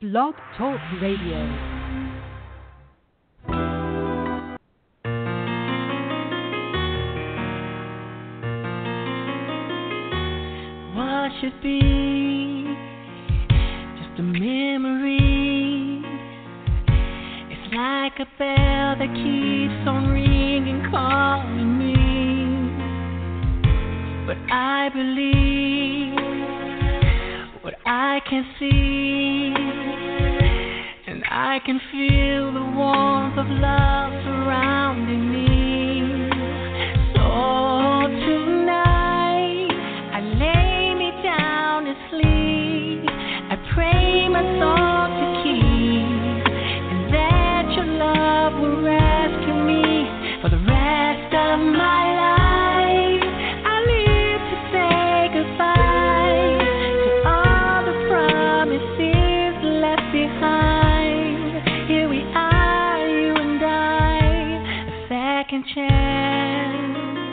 Blog Talk Radio. What should be just a memory? It's like a bell that keeps on ringing, calling me. But I believe what I can see, and I can feel the warmth of love surrounding me. So tonight I lay me down to sleep. I pray my soul to keep, and that your love will rescue me for the rest of my life. I live to say goodbye to all the promises left behind. Here we are, you and I, a second chance.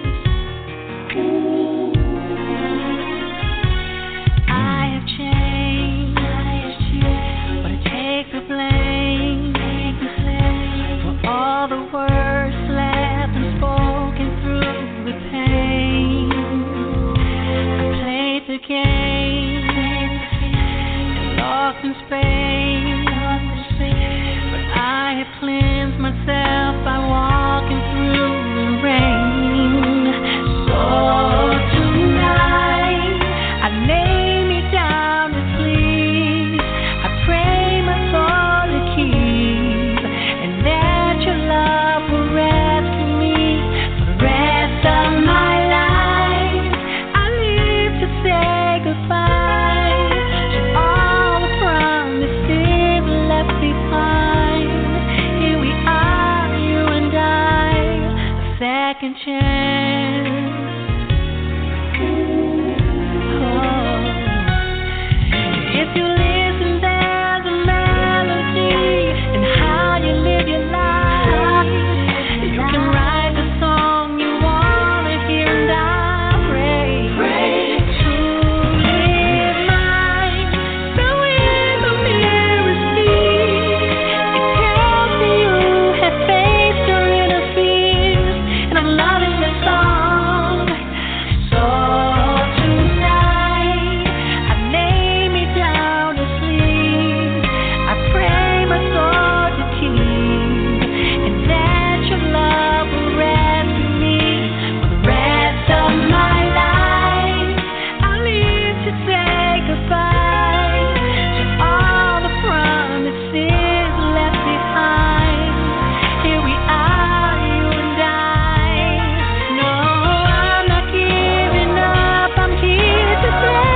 I have changed, but I take the blame for all the words left unspoken through the pain. I played the game and lost in space, but I have cleansed myself by walking through the rain. So tonight I lay me down to sleep. I pray my soul to keep, and that your love will rescue me for the rest of my life. I live to say goodbye to all the promises left behind. Here we are, you and I, a second chance. Oh. If you listen, there's a melody in how you live your life. You can write the song you wanna hear, and I pray to live mine. So when the mirror speaks, it tells me you have faced your inner fears, and I'm loving the song. So tonight I lay me down to sleep. I pray my soul to keep, and that your love will rescue me for the rest of my life. I live to say goodbye to all the promises left behind. Here we are, you and I. No, I'm not giving up. I'm here to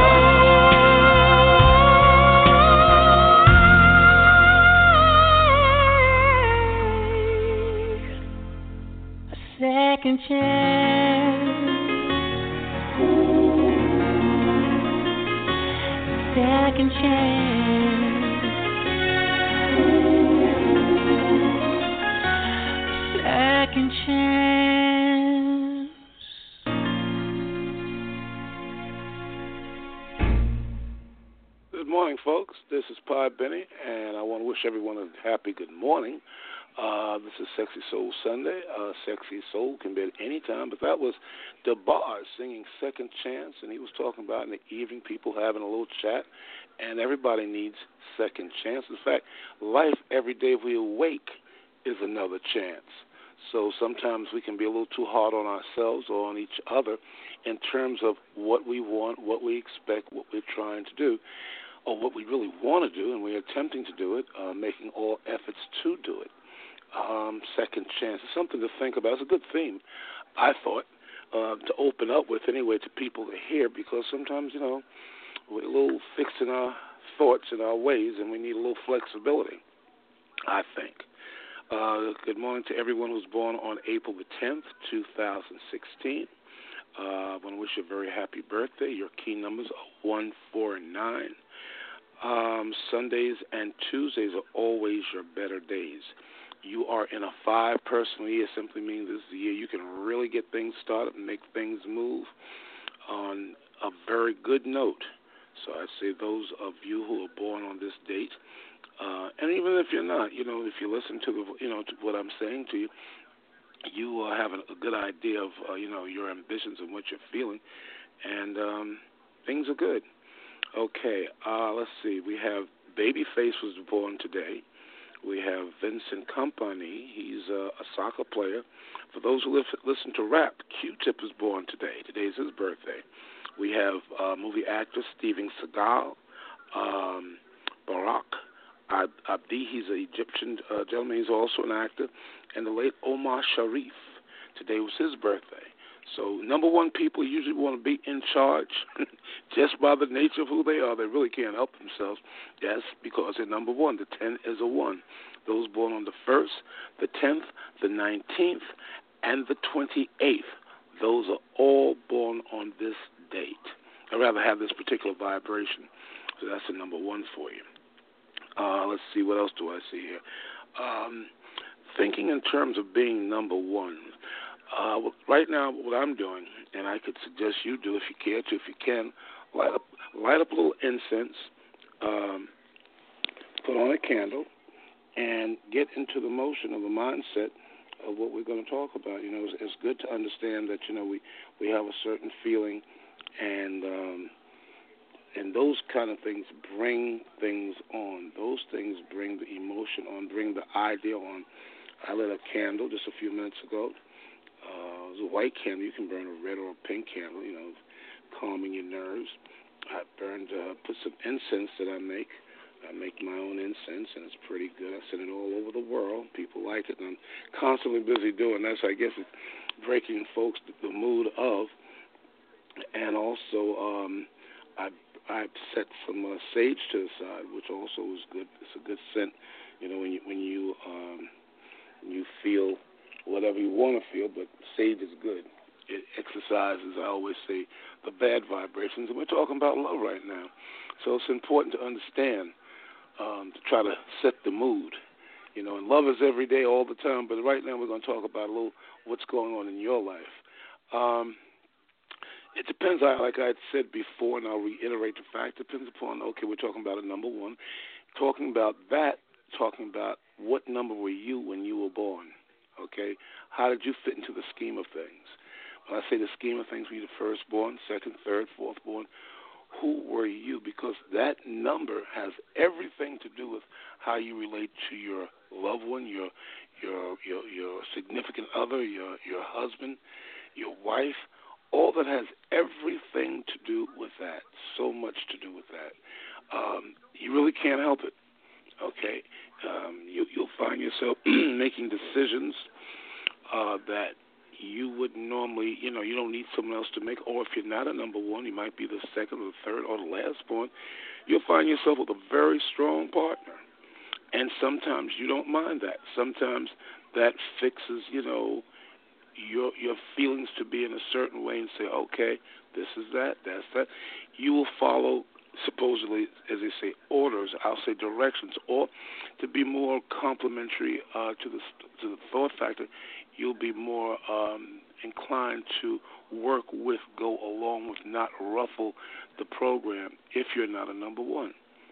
play a second chance. Second chance. Second chance. Good morning, folks. This is Pod Benny, and I want to wish everyone a happy good morning. This is Sexy Soul Sunday. Sexy Soul can be at any time, but that was DeBar singing Second Chance, and he was talking about in the evening people having a little chat, and everybody needs second chance. In fact, life every day we awake is another chance. So sometimes we can be a little too hard on ourselves or on each other in terms of what we want, what we expect, what we're trying to do, or what we really want to do, and we're attempting to do it, making all efforts to do it. Second chance is something to think about. It's a good theme, I thought, to open up with anyway to people to hear, because sometimes, we're a little fixed in our thoughts and our ways, and we need a little flexibility, I think. Good morning to everyone who was born on April the 10th, 2016. I want to wish you a very happy birthday. Your key numbers are 1, 4, and 9. Sundays and Tuesdays are always your better days. You are in a 5-personal year. Simply means this is the year you can really get things started and make things move on a very good note. So I say those of you who are born on this date, even if you're not, if you listen to to what I'm saying to you, you will have a good idea of, your ambitions and what you're feeling, and things are good. Okay, let's see. We have Babyface was born today. We have Vincent Kompany. He's a soccer player. For those who listen to rap, Q-Tip is born today. Today's his birthday. We have movie actor Steven Seagal, Barack Abdi. He's an Egyptian gentleman. He's also an actor. And the late Omar Sharif. Today was his birthday. So number one, people usually want to be in charge just by the nature of who they are. They really can't help themselves. Yes, because they're number one. The 10 is a 1. Those born on the 1st, the 10th, the 19th, and the 28th. Those are all born on this date. I'd rather have this particular vibration. So that's the number 1 for you. Let's see, what else do I see here? Thinking in terms of being number 1. Right now, what I'm doing, and I could suggest you do if you care to, if you can, light up a little incense, put on a candle, and get into the motion of the mindset of what we're going to talk about. It's good to understand that we have a certain feeling, and those kind of things bring things on. Those things bring the emotion on, bring the idea on. I lit a candle just a few minutes ago. It was a white candle. You can burn a red or a pink candle, calming your nerves. I put some incense that I make. I make my own incense, and it's pretty good. I send it all over the world. People like it, and I'm constantly busy doing that. So I guess it's breaking folks the mood of. And also, I set some sage to the side, which also is good. It's a good scent, when you feel whatever you want to feel, but sage is good. It exercises, I always say, the bad vibrations, and we're talking about love right now. So it's important to understand, to try to set the mood. And love is every day, all the time, but right now we're going to talk about a little what's going on in your life. It depends, like I had said before, and I'll reiterate the fact, depends upon, okay, we're talking about a number 1. Talking about what number were you when you were born. Okay, how did you fit into the scheme of things? When I say the scheme of things, were you the firstborn, second, third, fourthborn? Who were you? Because that number has everything to do with how you relate to your loved one, your significant other, your husband, your wife. All that has everything to do with that. So much to do with that. You really can't help it. Okay, you'll find yourself making decisions that you wouldn't normally, you don't need someone else to make. Or if you're not a number 1, you might be the second or the third or the last born. You'll find yourself with a very strong partner. And sometimes you don't mind that. Sometimes that fixes, your feelings to be in a certain way and say, okay, this is that, that's that. You will follow, supposedly, as they say, orders, I'll say directions, or to be more complimentary to the thought factor, you'll be more inclined to work with, go along with, not ruffle the program if you're not a number 1.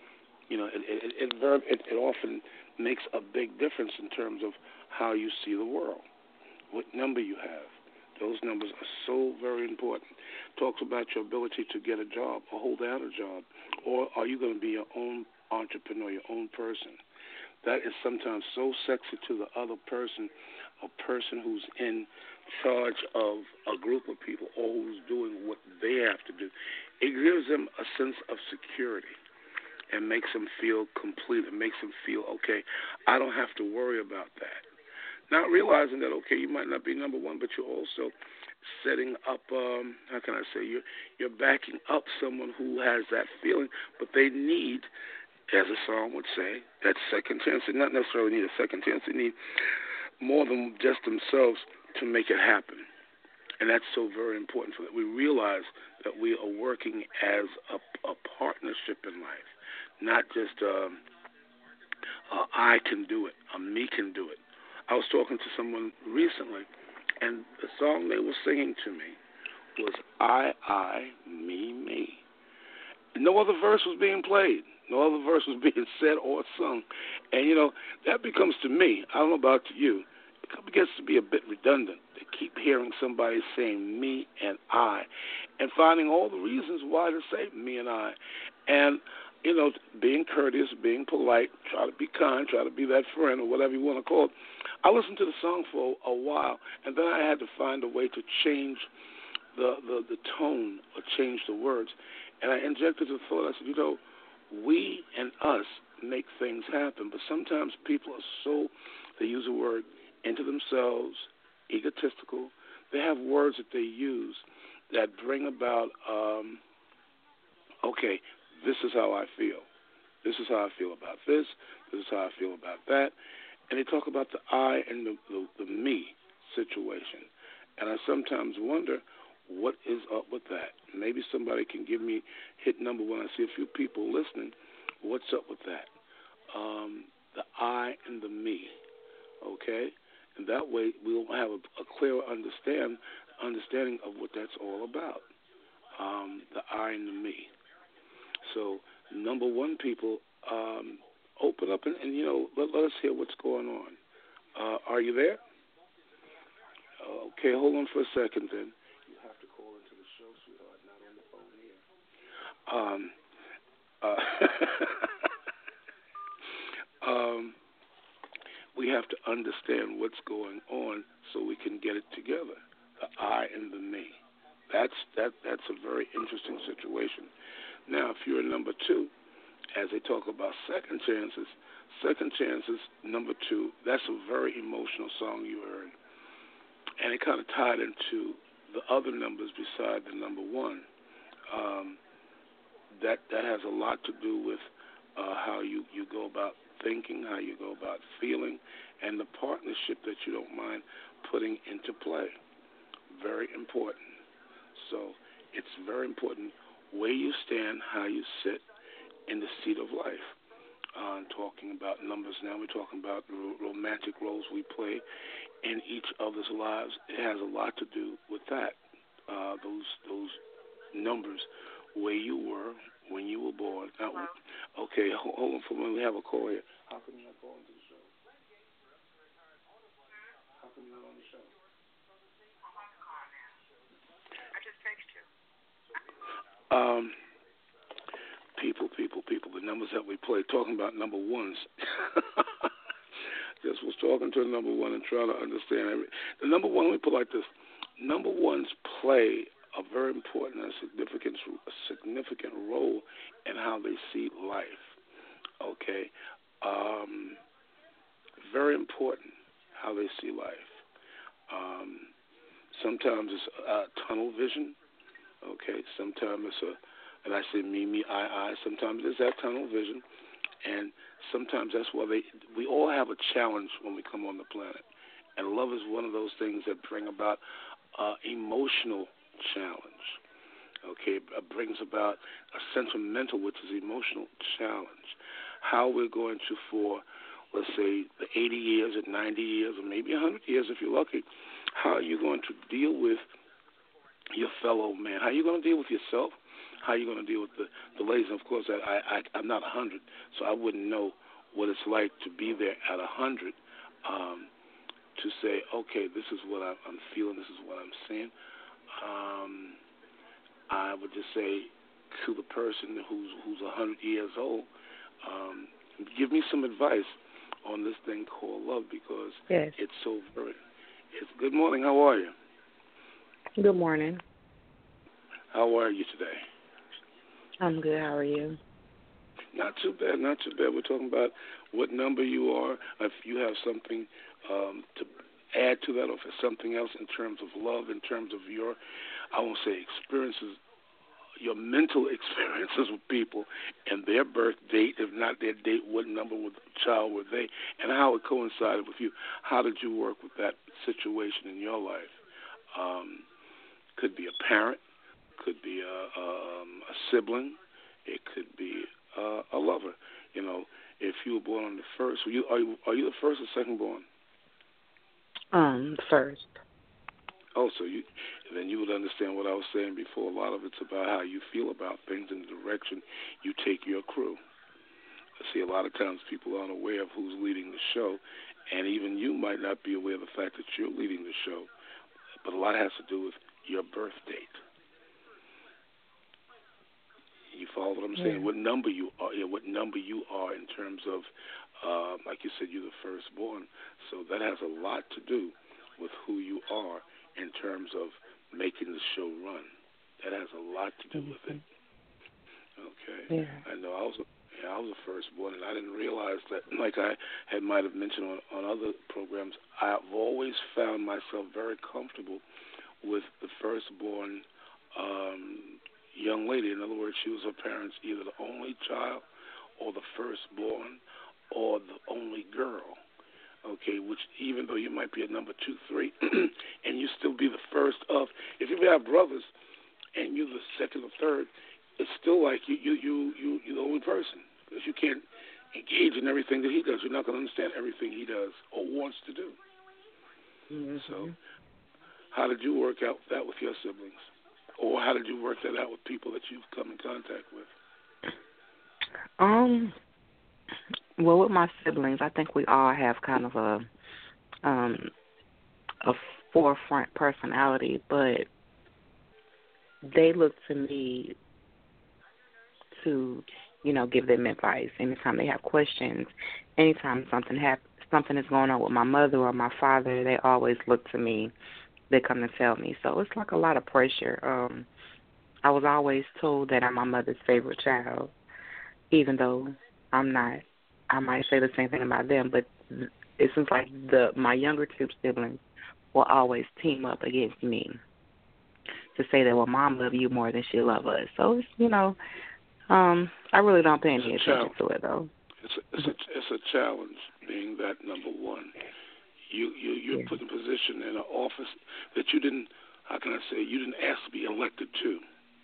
It often makes a big difference in terms of how you see the world, what number you have. Those numbers are so very important. Talks about your ability to get a job or hold down a job, or are you going to be your own entrepreneur, your own person? That is sometimes so sexy to the other person, a person who's in charge of a group of people or who's doing what they have to do. It gives them a sense of security and makes them feel complete. It makes them feel, okay, I don't have to worry about that. Not realizing that, okay, you might not be number 1, but you're also setting up, how can I say, you're backing up someone who has that feeling, but they need, as a song would say, that second chance. They not necessarily need a second chance. They need more than just themselves to make it happen. And that's so very important for that. We realize that we are working as a partnership in life, not just I can do it, me can do it. I was talking to someone recently, and the song they were singing to me was I, me, me. No other verse was being played. No other verse was being said or sung. And, that becomes to me, I don't know about you, it gets to be a bit redundant to keep hearing somebody saying me and I and finding all the reasons why to say me and I. And, being courteous, being polite, try to be kind, try to be that friend or whatever you want to call it. I listened to the song for a while, and then I had to find a way to change the tone or change the words. And I injected the thought, I said, we and us make things happen, but sometimes people are so, they use a word into themselves, egotistical. They have words that they use that bring about, okay, this is how I feel. This is how I feel about this. This is how I feel about that. And they talk about the I and the me situation. And I sometimes wonder, what is up with that? Maybe somebody can give me hit number one. I see a few people listening. What's up with that? The I and the me, okay? And that way we'll have a clearer understanding of what that's all about, the I and the me. So, number one, people, open up and let us hear what's going on. Are you there? Okay, hold on for a second then. You have to call into the show, sweetheart, not on the phone here. We have to understand what's going on so we can get it together. The I and the me. That's a very interesting situation. Now, if you're number two, as they talk about second chances, number two, that's a very emotional song you heard. And it kind of tied into the other numbers beside the number one. That has a lot to do with how you go about thinking, how you go about feeling, and the partnership that you don't mind putting into play. Very important. So it's very important where you stand, how you sit in the seat of life. Talking about numbers now, we're talking about the romantic roles we play in each other's lives. It has a lot to do with that. Those numbers, where you were when you were born. Now, okay, hold on for a minute. We have a call here. How come you're not calling to the show? How come you're not on the show? I'm on the call now. I just texted you. People, the numbers that we play, talking about number ones. Just was talking to a number one and trying to understand. The number one, we put like this. Number ones play a very important and significant role in how they see life. Okay? Very important how they see life. Sometimes it's tunnel vision. Okay? Sometimes it's and I say me, I. Sometimes it's that tunnel vision. And sometimes that's why we all have a challenge when we come on the planet. And love is one of those things that bring about emotional challenge. Okay, it brings about a sentimental, which is emotional challenge. How we're going to, for, let's say, the 80 years, or 90 years, or maybe 100 years if you're lucky, how are you going to deal with your fellow man? How are you going to deal with yourself? How are you going to deal with the ladies? And of course, I'm not 100, so I wouldn't know what it's like to be there at 100 to say, okay, this is what I'm feeling, this is what I'm seeing. I would just say to the person who's 100 years old, give me some advice on this thing called love, because it's so very. Good morning. How are you? Good morning. How are you today? I'm good. How are you? Not too bad, not too bad. We're talking about what number you are, if you have something to add to that, or if it's something else in terms of love, in terms of your, I won't say experiences, your mental experiences with people and their birth date, if not their date, what number with the child were they, and how it coincided with you. How did you work with that situation in your life? Could be a parent, could be a sibling, it could be a lover. You know, if you were born on the first, are you the first or second born? First. Oh, so then you would understand what I was saying before. A lot of it's about how you feel about things and the direction you take your crew. I see a lot of times people aren't aware of who's leading the show, and even you might not be aware of the fact that you're leading the show, but a lot has to do with your birth date. You follow what I'm saying? What number you are? What number you are in terms of, like you said, you're the firstborn. So that has a lot to do with who you are in terms of making the show run. That has a lot to do with it. Okay. Yeah. I know I was a firstborn, and I didn't realize that. Like I might have mentioned on other programs, I've always found myself very comfortable with the firstborn young lady. In other words, she was her parents' either the only child or the firstborn or the only girl. Okay, which even though you might be a number 2, 3, and you still be the first of, if you have brothers and you're the second or third, it's still like you're the only person, because you can't engage in everything that he does. You're not going to understand everything he does or wants to do. Mm-hmm. So how did you work out that with your siblings? Or how did you work that out with people that you've come in contact with? Well, with my siblings, I think we all have kind of a forefront personality, but they look to me to, give them advice anytime they have questions. Anytime something is going on with my mother or my father, they always look to me. They come to tell me. So it's like a lot of pressure. I was always told that I'm my mother's favorite child, even though I'm not. I might say the same thing about them, but it seems like my younger two siblings will always team up against me to say that, well, Mom love you more than she love us. So it's, I really don't pay any attention to it, though. It's a challenge being that number one. You're put in position in an office that you didn't. How can I say? You didn't ask to be elected to.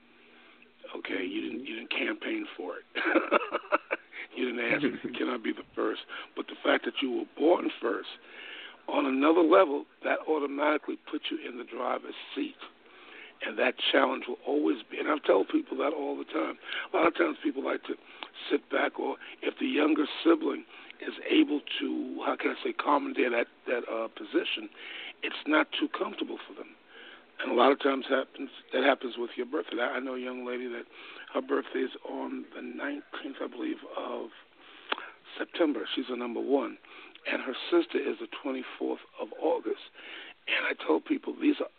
Okay, you didn't campaign for it. You didn't ask, can I be the first? But the fact that you were born first, on another level, that automatically puts you in the driver's seat. And that challenge will always be, and I tell people that all the time. A lot of times people like to sit back, or if the younger sibling is able to, how can I say, commandeer that position, it's not too comfortable for them. And a lot of times that happens with your birthday. I know a young lady that her birthday is on the 19th, I believe, of September. She's a number 1. And her sister is the 24th of August. And I tell people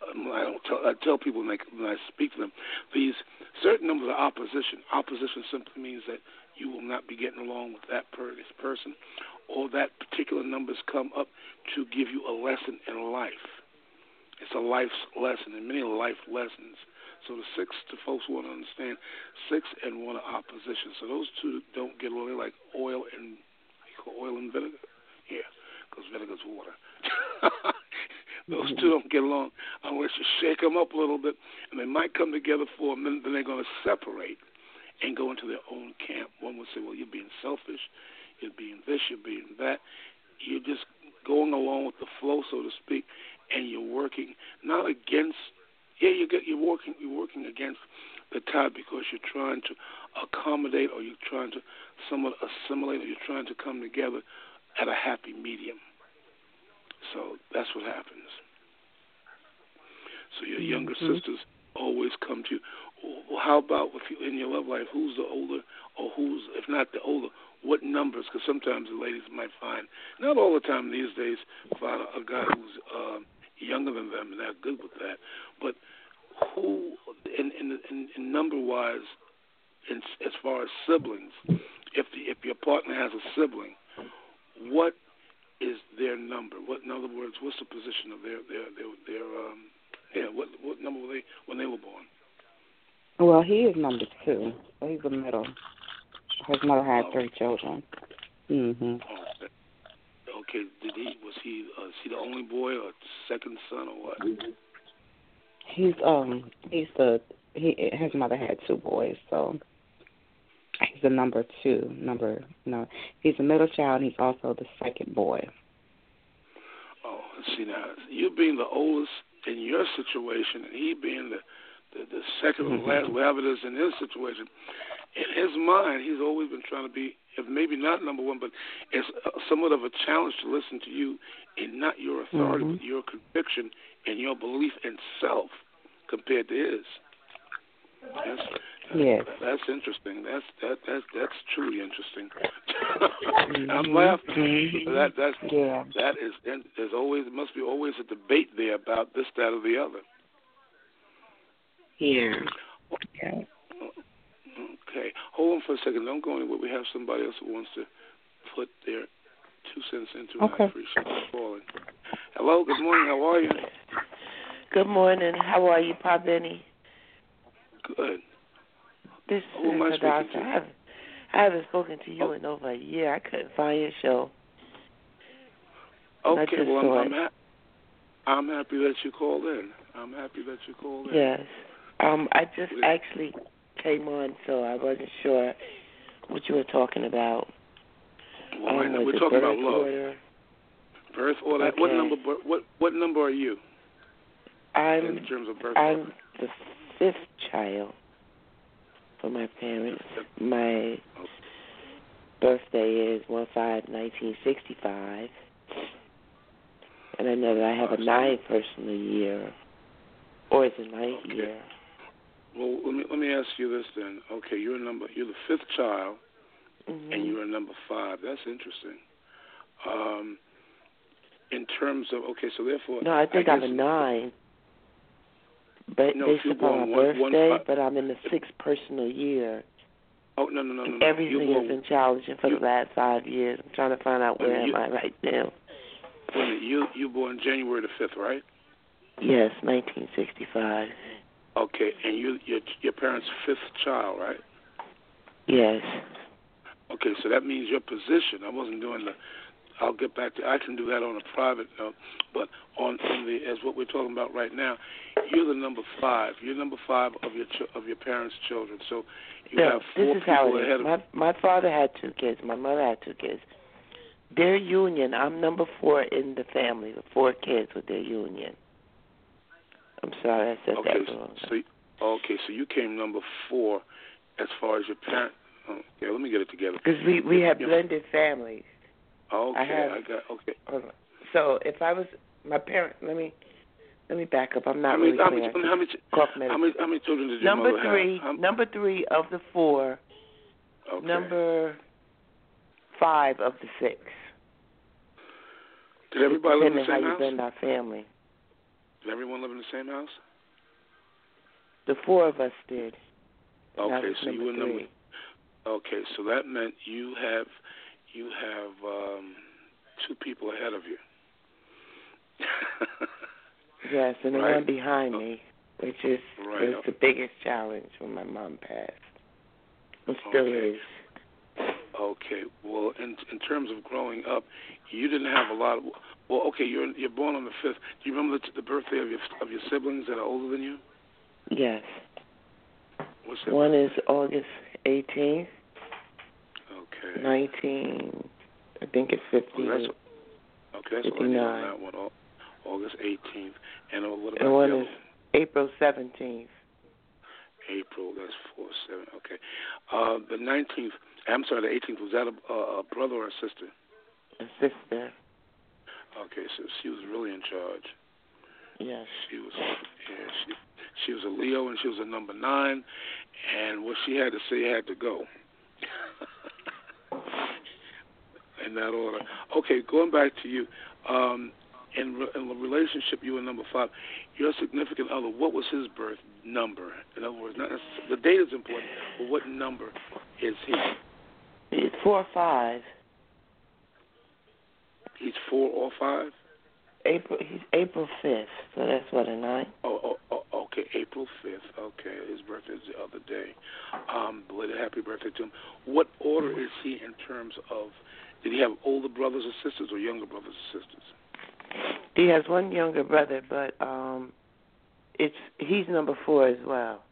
I tell people when I speak to them, these certain numbers are opposition. Opposition simply means that you will not be getting along with that person, or that particular numbers come up to give you a lesson in life. It's a life's lesson, and many life lessons. So the 6, to folks who want to understand, 6 and 1 are opposition. So those two don't get along. They're like oil and vinegar. Yeah, because vinegar's water. Those two don't get along unless you shake them up a little bit, and they might come together for a minute, then they're going to separate and go into their own camp. One would say, well, you're being selfish, you're being this, you're being that. You're just going along with the flow, so to speak, and you're working not against, you're working against the tide, because you're trying to accommodate, or you're trying to somewhat assimilate, or you're trying to come together at a happy medium. So that's what happens. So your younger sisters always come to you. Well, how about with you in your love life? Who's the older, or who's, if not the older, what numbers? Because sometimes the ladies might find, not all the time these days, find a guy who's younger than them, and they're good with that. But who, in number-wise, as far as siblings, if your partner has a sibling, what is their number? What, in other words, what's the position of their what number were they when they were born? Well, he is number 2, so he's the middle. His mother had 3 children. Mhm. Okay. Was he the only boy, or second son, or what? His mother had 2 boys, so he's the number 2. He's the middle child, and he's also the second boy. Oh, see now, you being the oldest in your situation, and he being the second or the last, whatever it is in his situation, in his mind, he's always been trying to be, if maybe not number one, but it's somewhat of a challenge to listen to you and not your authority, but your conviction and your belief in self compared to his. That's interesting. That's truly interesting. I'm laughing. That is. There's always must be always a debate there about this, that, or the other. Yeah. Okay. Hold on for a second. Don't go anywhere. We have somebody else who wants to put their 2 cents into it. I appreciate you calling. Hello. Good morning. How are you? Good morning. How are you, Pa Benny? Good. This is Adasa. I haven't spoken to you in over a year. I couldn't find your show. Okay, well, I'm happy that you called in. Yes. I just actually came on, so I wasn't sure what you were talking about. Well, we're talking about love. Order. Birth order. Okay. What number are you? In terms of birth order? I'm the 5th child for my parents. My birthday is 1/5/1965, and I know that I have a 9 personal year, or it's a 9th year. Well, let me ask you this then. Okay, you're the 5th child, and you're number 5. That's interesting. In terms of so therefore. No, I think I'm a 9. But based upon my birthday, but I'm in the 6th personal year. Oh, no. Everything has been challenging for the last 5 years. I'm trying to find out where am I right now. You born January the 5th, right? Yes, 1965. Okay, and your parents' 5th child, right? Yes. Okay, so that means your position. I wasn't doing I'll get back to. I can do that on a private note, but as what we're talking about right now, you're the number 5. You're number 5 of your parents' children. So you have 4 people ahead of. My father had 2 kids. My mother had 2 kids. Their union. I'm number 4 in the family. The 4 kids with their union. I'm sorry, I said that wrong. So you came number 4 as far as your parents. Okay, let me get it together. Because we have blended families. Okay, Hold on. So if I was my parent, let me back up. I'm not how many clear. How many children did your mother have? Number 3 of the 4. Okay. Number 5 of the 6. Did everybody live in the same house? How you blend our family. Did everyone live in the same house? The 4 of us did. Okay, so you were 3. number. Okay, so that meant you have 2 people ahead of you. Yes, and the one behind me, which was the biggest challenge when my mom passed. It still is. Okay. Well, in terms of growing up, you didn't have a lot of. Well, okay, you're born on the 5th. Do you remember the birthday of your siblings that are older than you? Yes. What's that? One is August 18th. Okay. 19. I think it's 50. Okay, that's 59. on that one. August 18th. And what about and one the other is April 17th. April, that's 4/7. Okay. The 19th. I'm sorry, the 18th. Was that a brother or a sister? A sister. Okay, so she was really in charge. Yes. She was. She was a Leo, and she was a number 9. And what she had to say had to go. In that order. Okay, going back to you. In the relationship, you were number 5. Your significant other, what was his birth number? In other words, not the date is important, but what number is he? He's 4 or 5. He's 4 or 5? He's April 5th, so that's what, a 9? Okay, April 5th. Okay, his birthday is the other day. Belated happy birthday to him. What order is he in terms of, did he have older brothers or sisters or younger brothers or sisters? He has one younger brother, but he's number 4 as well.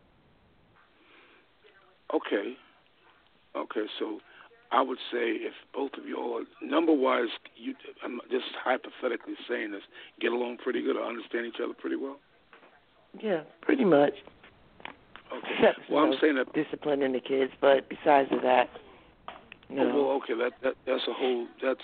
Okay, so I would say if both of you all are number-wise, I'm just hypothetically saying this, get along pretty good or understand each other pretty well? Yeah, pretty much. Okay. Except, well, I'm saying that disciplining the kids, but besides of that, no. Oh, well, okay, that's a whole.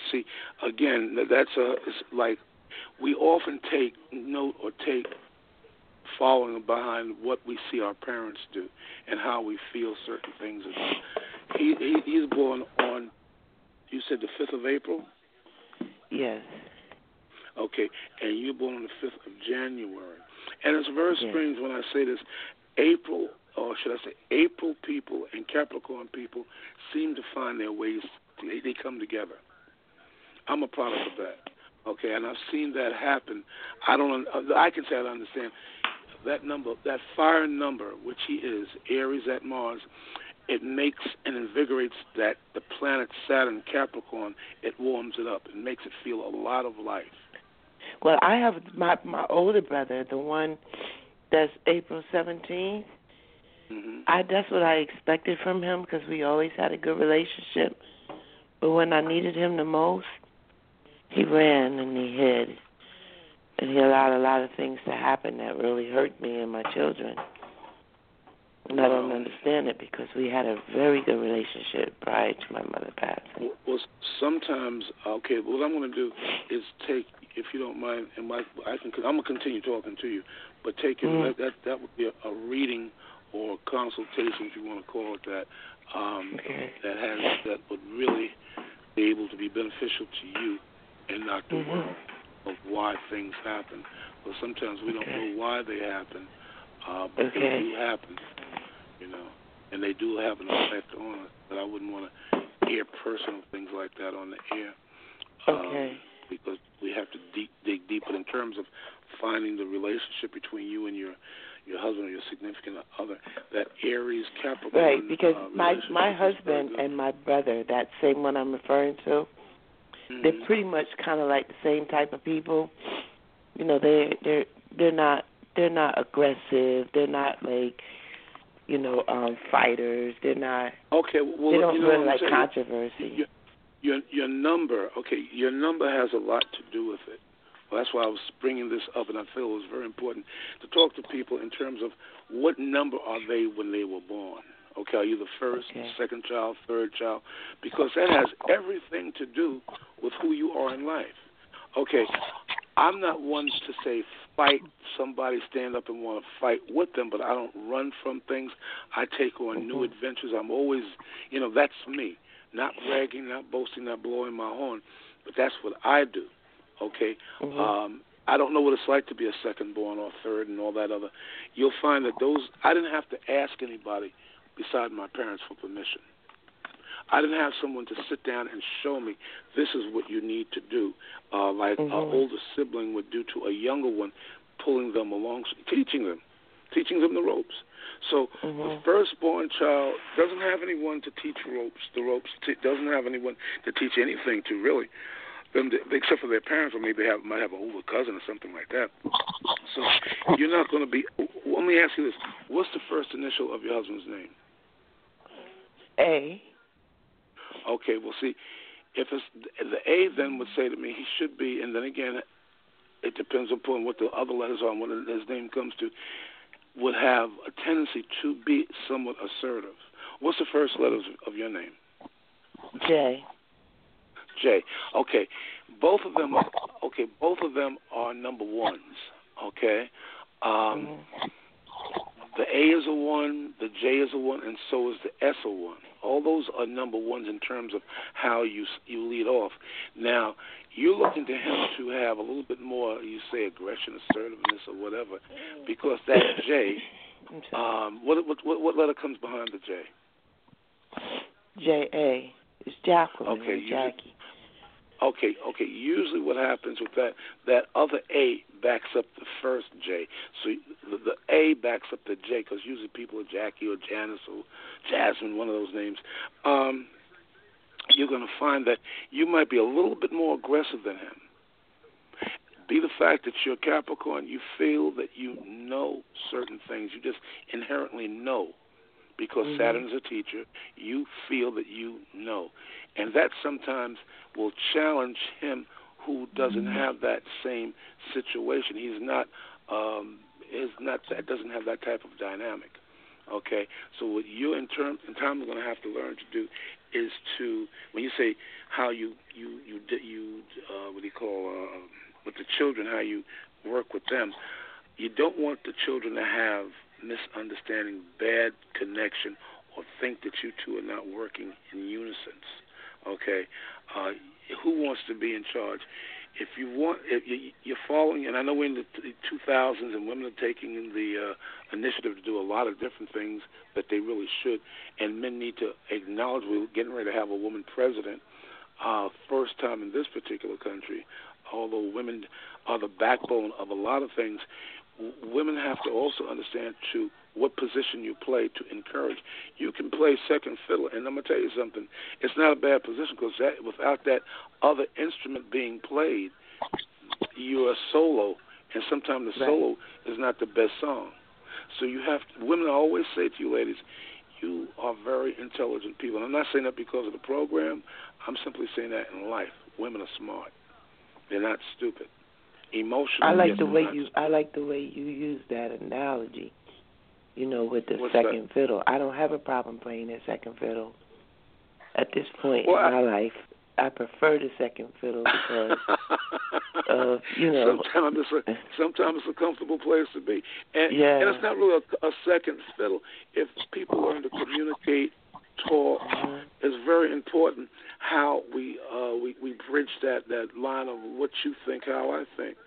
It's like we often take note or take following behind what we see our parents do and how we feel certain things. He's born on, you said the 5th of April? Yes. Okay, and you're born on the 5th of January. And it's very strange when I say this. April, or should I say April people and Capricorn people seem to find their ways. They come together. I'm a product of that. Okay, and I've seen that happen. I can say I understand that number, that fire number, which he is, Aries at Mars. It makes and invigorates the planet Saturn, Capricorn. It warms it up. It makes it feel a lot of life. Well, I have my older brother, the one that's April 17th. Mm-hmm. That's what I expected from him because we always had a good relationship. But when I needed him the most, he ran and he hid. And he allowed a lot of things to happen that really hurt me and my children. And I don't understand it because we had a very good relationship prior to my mother passing. Well, sometimes, okay, what I'm going to do is take, if you don't mind, and I'm going to continue talking to you, but take it, that would be a reading or a consultation, if you want to call it that, that would really be able to be beneficial to you and not the world of why things happen. But sometimes we don't know why they happen, but they do happen, and they do have an effect on us. But I wouldn't want to hear personal things like that on the air, because we have to dig deeper in terms of finding the relationship between you and your husband or your significant other, that Aries Capricorn. Right, because my husband and my brother, that same one I'm referring to, they're pretty much kind of like the same type of people. They're not aggressive. They're not like fighters. They're not. Okay, well, they don't really like controversy. Your number, your number has a lot to do with it. Well, that's why I was bringing this up, and I feel it was very important to talk to people in terms of what number are they when they were born. Okay, are you the first, second child, third child? Because that has everything to do with who you are in life. Okay, I'm not one to say fight somebody, stand up and want to fight with them, but I don't run from things. I take on new adventures. I'm always, that's me. Not bragging, not boasting, not blowing my horn, but that's what I do. Okay, I don't know what it's like to be a second born or third and all that other. You'll find that I didn't have to ask anybody beside my parents for permission. I didn't have someone to sit down and show me this is what you need to do, like an older sibling would do to a younger one, pulling them along, teaching them the ropes. So the firstborn child doesn't have anyone to teach the ropes, doesn't have anyone to teach anything to really. Except for their parents, or maybe they might have an older cousin or something like that. So you're not going to be. Let me ask you this: what's the first initial of your husband's name? A. Okay, well, see, if it's the A, then would say to me he should be, and then again, it depends upon what the other letters are and what his name comes to. Would have a tendency to be somewhat assertive. What's the first letters of your name? J. J. Okay, both of them are number ones. Okay, the A is a 1, the J is a 1, and so is the S a 1. All those are number ones in terms of how you lead off. Now, you're looking to him to have a little bit more, you say, aggression, assertiveness, or whatever, because that J. What letter comes behind the J? J-A. It's Jacqueline. Okay, Jackie. Okay. Usually what happens with that other A backs up the first J. So the A backs up the J, because usually people are Jackie or Janice or Jasmine, one of those names. You're going to find that you might be a little bit more aggressive than him. Be the fact that you're Capricorn, you feel that you know certain things. You just inherently know because Saturn is a teacher. You feel that you know. And that sometimes will challenge him who doesn't have that same situation. He's not, doesn't have that type of dynamic. Okay? So what you in time are going to have to learn to do is to, when you say how you what do you call, with the children, how you work with them, you don't want the children to have misunderstanding, bad connection, or think that you two are not working in unison. Okay? Who wants to be in charge? If you're following, and I know we're in the 2000s and women are taking the initiative to do a lot of different things that they really should, and men need to acknowledge we're getting ready to have a woman president, first time in this particular country, although women are the backbone of a lot of things. Women have to also understand, too, what position you play to encourage. You can play second fiddle, and I'm going to tell you something. It's not a bad position because without that other instrument being played, you're a solo, and sometimes the solo is not the best song. So you have to, women always say to you ladies, you are very intelligent people. And I'm not saying that because of the program. I'm simply saying that in life. Women are smart. They're not stupid. Emotional. I like the way you use that analogy. You know, with the second fiddle. I don't have a problem playing the second fiddle. At this point in my life, I prefer the second fiddle because of, you know. Sometimes it's a comfortable place to be. And it's not really a second fiddle. If people learn to communicate, talk, it's very important how we bridge that line of what you think, how I think.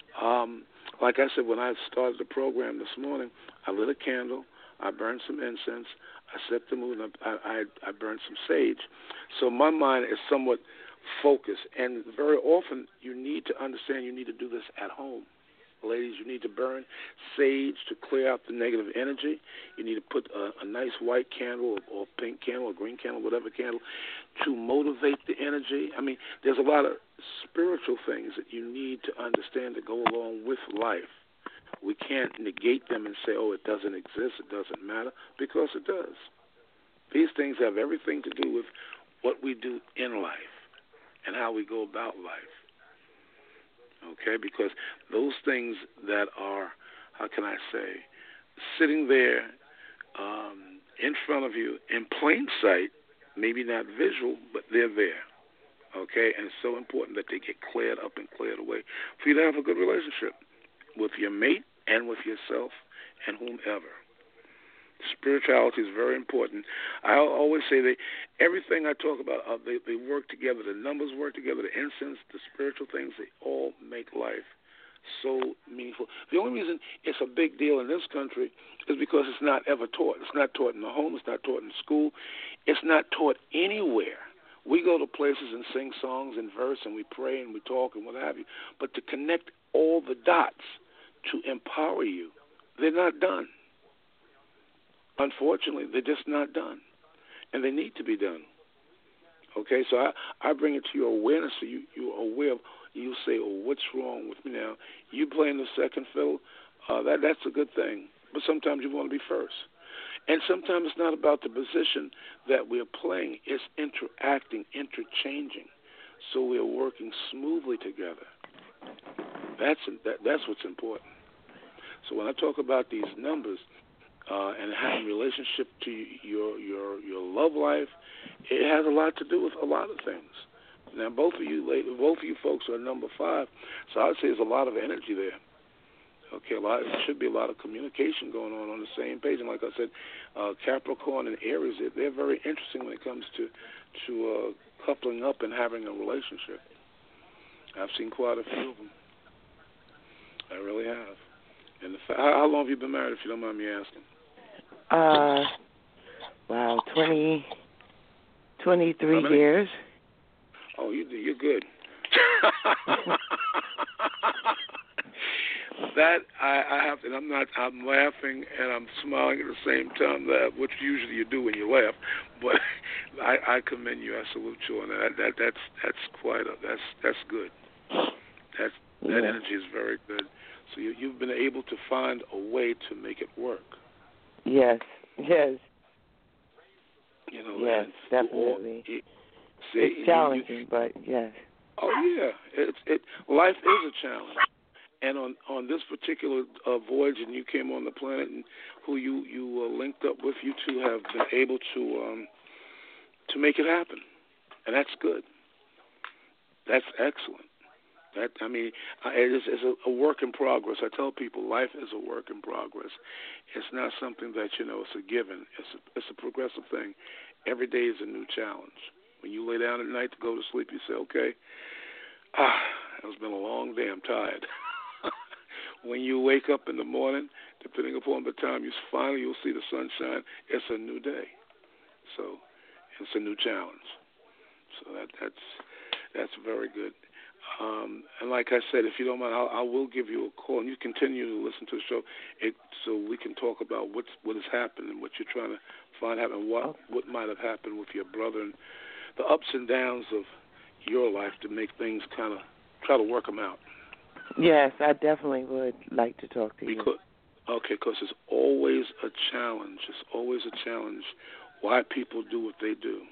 Like I said, when I started the program this morning, I lit a candle, I burned some incense, I set the mood, and I burned some sage. So my mind is somewhat focused, and very often you need to understand you need to do this at home. Ladies, you need to burn sage to clear out the negative energy. You need to put a nice white candle or pink candle or green candle, whatever candle, to motivate the energy. I mean, there's a lot of spiritual things that you need to understand to go along with life. We can't negate them and say, oh, it doesn't exist, it doesn't matter, because it does. These things have everything to do with what we do in life and how we go about life. Okay, because those things that are, how can I say, sitting there in front of you in plain sight, maybe not visual, but they're there. Okay, and it's so important that they get cleared up and cleared away for you to have a good relationship with your mate and with yourself and whomever. Spirituality is very important. I always say that everything I talk about, they work together. The numbers work together, the incense, the spiritual things, they all make life so meaningful. The only reason it's a big deal in this country is because it's not ever taught. It's not taught in the home. It's not taught in school. It's not taught anywhere. We go to places and sing songs and verse and we pray and we talk and what have you. But to connect all the dots to empower you, they're not done. Unfortunately, they're just not done, and they need to be done. Okay, so I bring it to your awareness, so you're aware of. You say, "Oh, what's wrong with me now?" You playing the second fiddle, that's a good thing. But sometimes you want to be first, and sometimes it's not about the position that we're playing. It's interacting, interchanging, so we're working smoothly together. That's what's important. So when I talk about these numbers. And having relationship to your love life, it has a lot to do with a lot of things. Now, both of you folks are number 5, so I'd say there's a lot of energy there. Okay, there should be a lot of communication going on the same page. And like I said, Capricorn and Aries, they're very interesting when it comes to coupling up and having a relationship. I've seen quite a few of them. I really have. And how long have you been married, if you don't mind me asking? 23 years. Oh, you're good. That I have to, and I'm laughing and I'm smiling at the same time, which usually you do when you laugh. But I commend you. I salute you on that. That's quite that's good. That energy is very good. So you've been able to find a way to make it work. Yes. You know, yes, definitely. It's challenging, but yes. Oh yeah, life is a challenge. And on this particular voyage, and you came on the planet, and who you linked up with, you two have been able to make it happen, and that's good. That's excellent. It's a work in progress. I tell people life is a work in progress. It's not something that it's a given. It's a progressive thing. Every day is a new challenge. When you lay down at night to go to sleep, you say, okay, it's been a long day. I'm tired. When you wake up in the morning, depending upon the time you'll see the sunshine, it's a new day. So it's a new challenge. So that's very good. And like I said, if you don't mind, I will give you a call, and you continue to listen to the show, so we can talk about what has happened and what you're trying to find out, and what might have happened with your brother, and the ups and downs of your life to make things kind of try to work them out. Yes, I definitely would like to talk to you. Because it's always a challenge. It's always a challenge why people do what they do.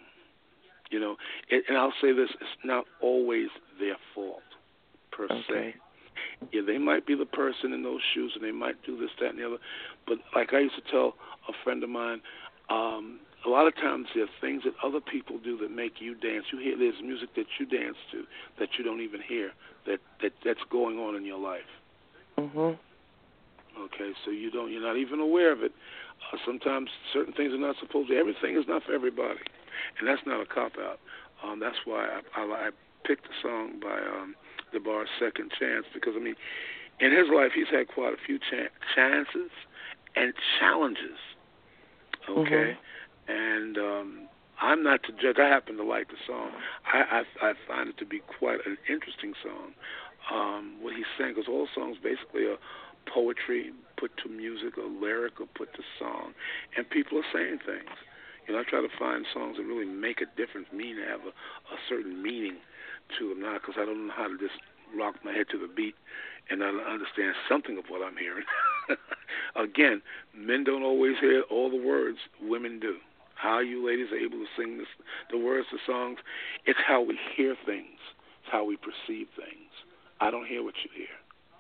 And I'll say this, it's not always their fault, per se. Yeah, they might be the person in those shoes, and they might do this, that, and the other. But like I used to tell a friend of mine, a lot of times there are things that other people do that make you dance. You hear there's music that you dance to that you don't even hear that's going on in your life. Mhm. Okay, so you're not even aware of it. Sometimes certain things are not supposed to. Everything is not for everybody, and that's not a cop out. That's why I picked a song by DeBar's Second Chance, because in his life he's had quite a few chances and challenges. Okay. And I'm not to judge. I happen to like the song. I find it to be quite an interesting song. What he sang, because all songs basically are poetry put to music, or lyric or put to song, and people are saying things. I try to find songs that really make a difference, have a certain meaning to them, not because I don't know how to just rock my head to the beat and not understand something of what I'm hearing. Again, men don't always hear all the words, women do. How you ladies are able to sing the words to songs, it's how we hear things. It's how we perceive things. I don't hear what you hear.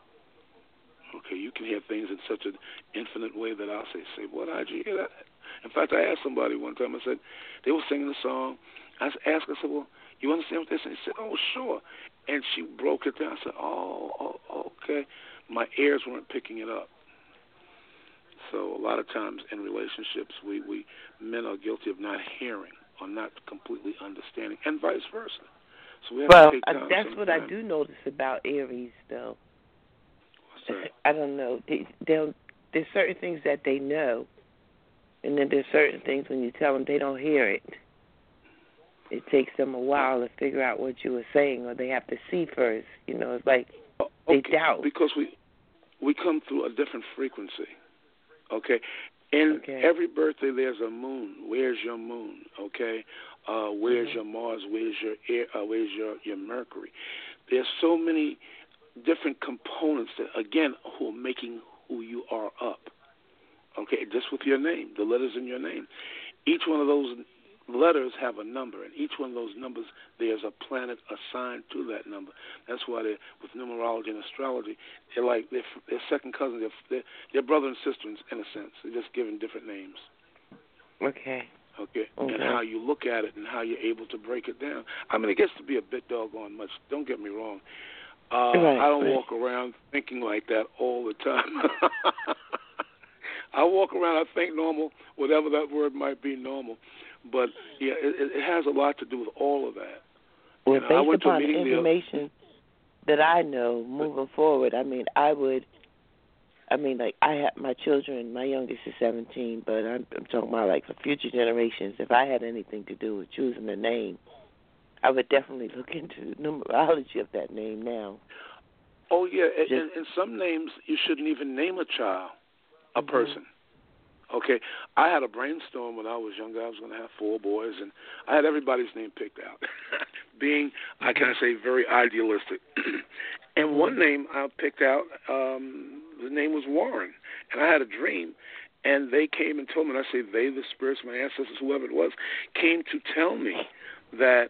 Okay, you can hear things in such an infinite way that I'll say, what, how'd you hear that? In fact, I asked somebody one time, I said, they were singing a song. I asked her, I said, well, you understand what they're saying? She said, oh, sure. And she broke it down. I said, oh, okay. My ears weren't picking it up. So a lot of times in relationships, we men are guilty of not hearing or not completely understanding, and vice versa. So we have to take time. That's what I do notice about Aries, though. What's that? I don't know. There's certain things that they know, and then there's certain things when you tell them they don't hear it. It takes them a while to figure out what you were saying, or they have to see first. It's like they doubt. Because we come through a different frequency. Okay? In every birthday, there's a moon. Where's your moon? Okay? Where's your Mars? Where's your Mercury? There's so many different components that, again, who are making who you are up. Okay? Just with your name, the letters in your name. Each one of those letters have a number, and each one of those numbers, there's a planet assigned to that number. That's why with numerology and astrology, they're second cousins. They're brother and sister in a sense. They're just given different names. Okay. And how you look at it and how you're able to break it down. It gets to be a bit doggone much. Don't get me wrong. I don't walk around thinking like that all the time. I walk around, I think normal, whatever that word might be, normal. But, yeah, it has a lot to do with all of that. Well, based upon the information that I know moving forward, I have my children, my youngest is 17, but I'm talking about, for future generations. If I had anything to do with choosing a name, I would definitely look into the numerology of that name now. Oh, yeah, and some names you shouldn't even name a child, a person. Okay, I had a brainstorm when I was younger. I was going to have 4 boys, and I had everybody's name picked out, being, I can say, very idealistic. And one name I picked out, the name was Warren, and I had a dream, And they came and told me, and I say they, the spirits, my ancestors, whoever it was, came to tell me that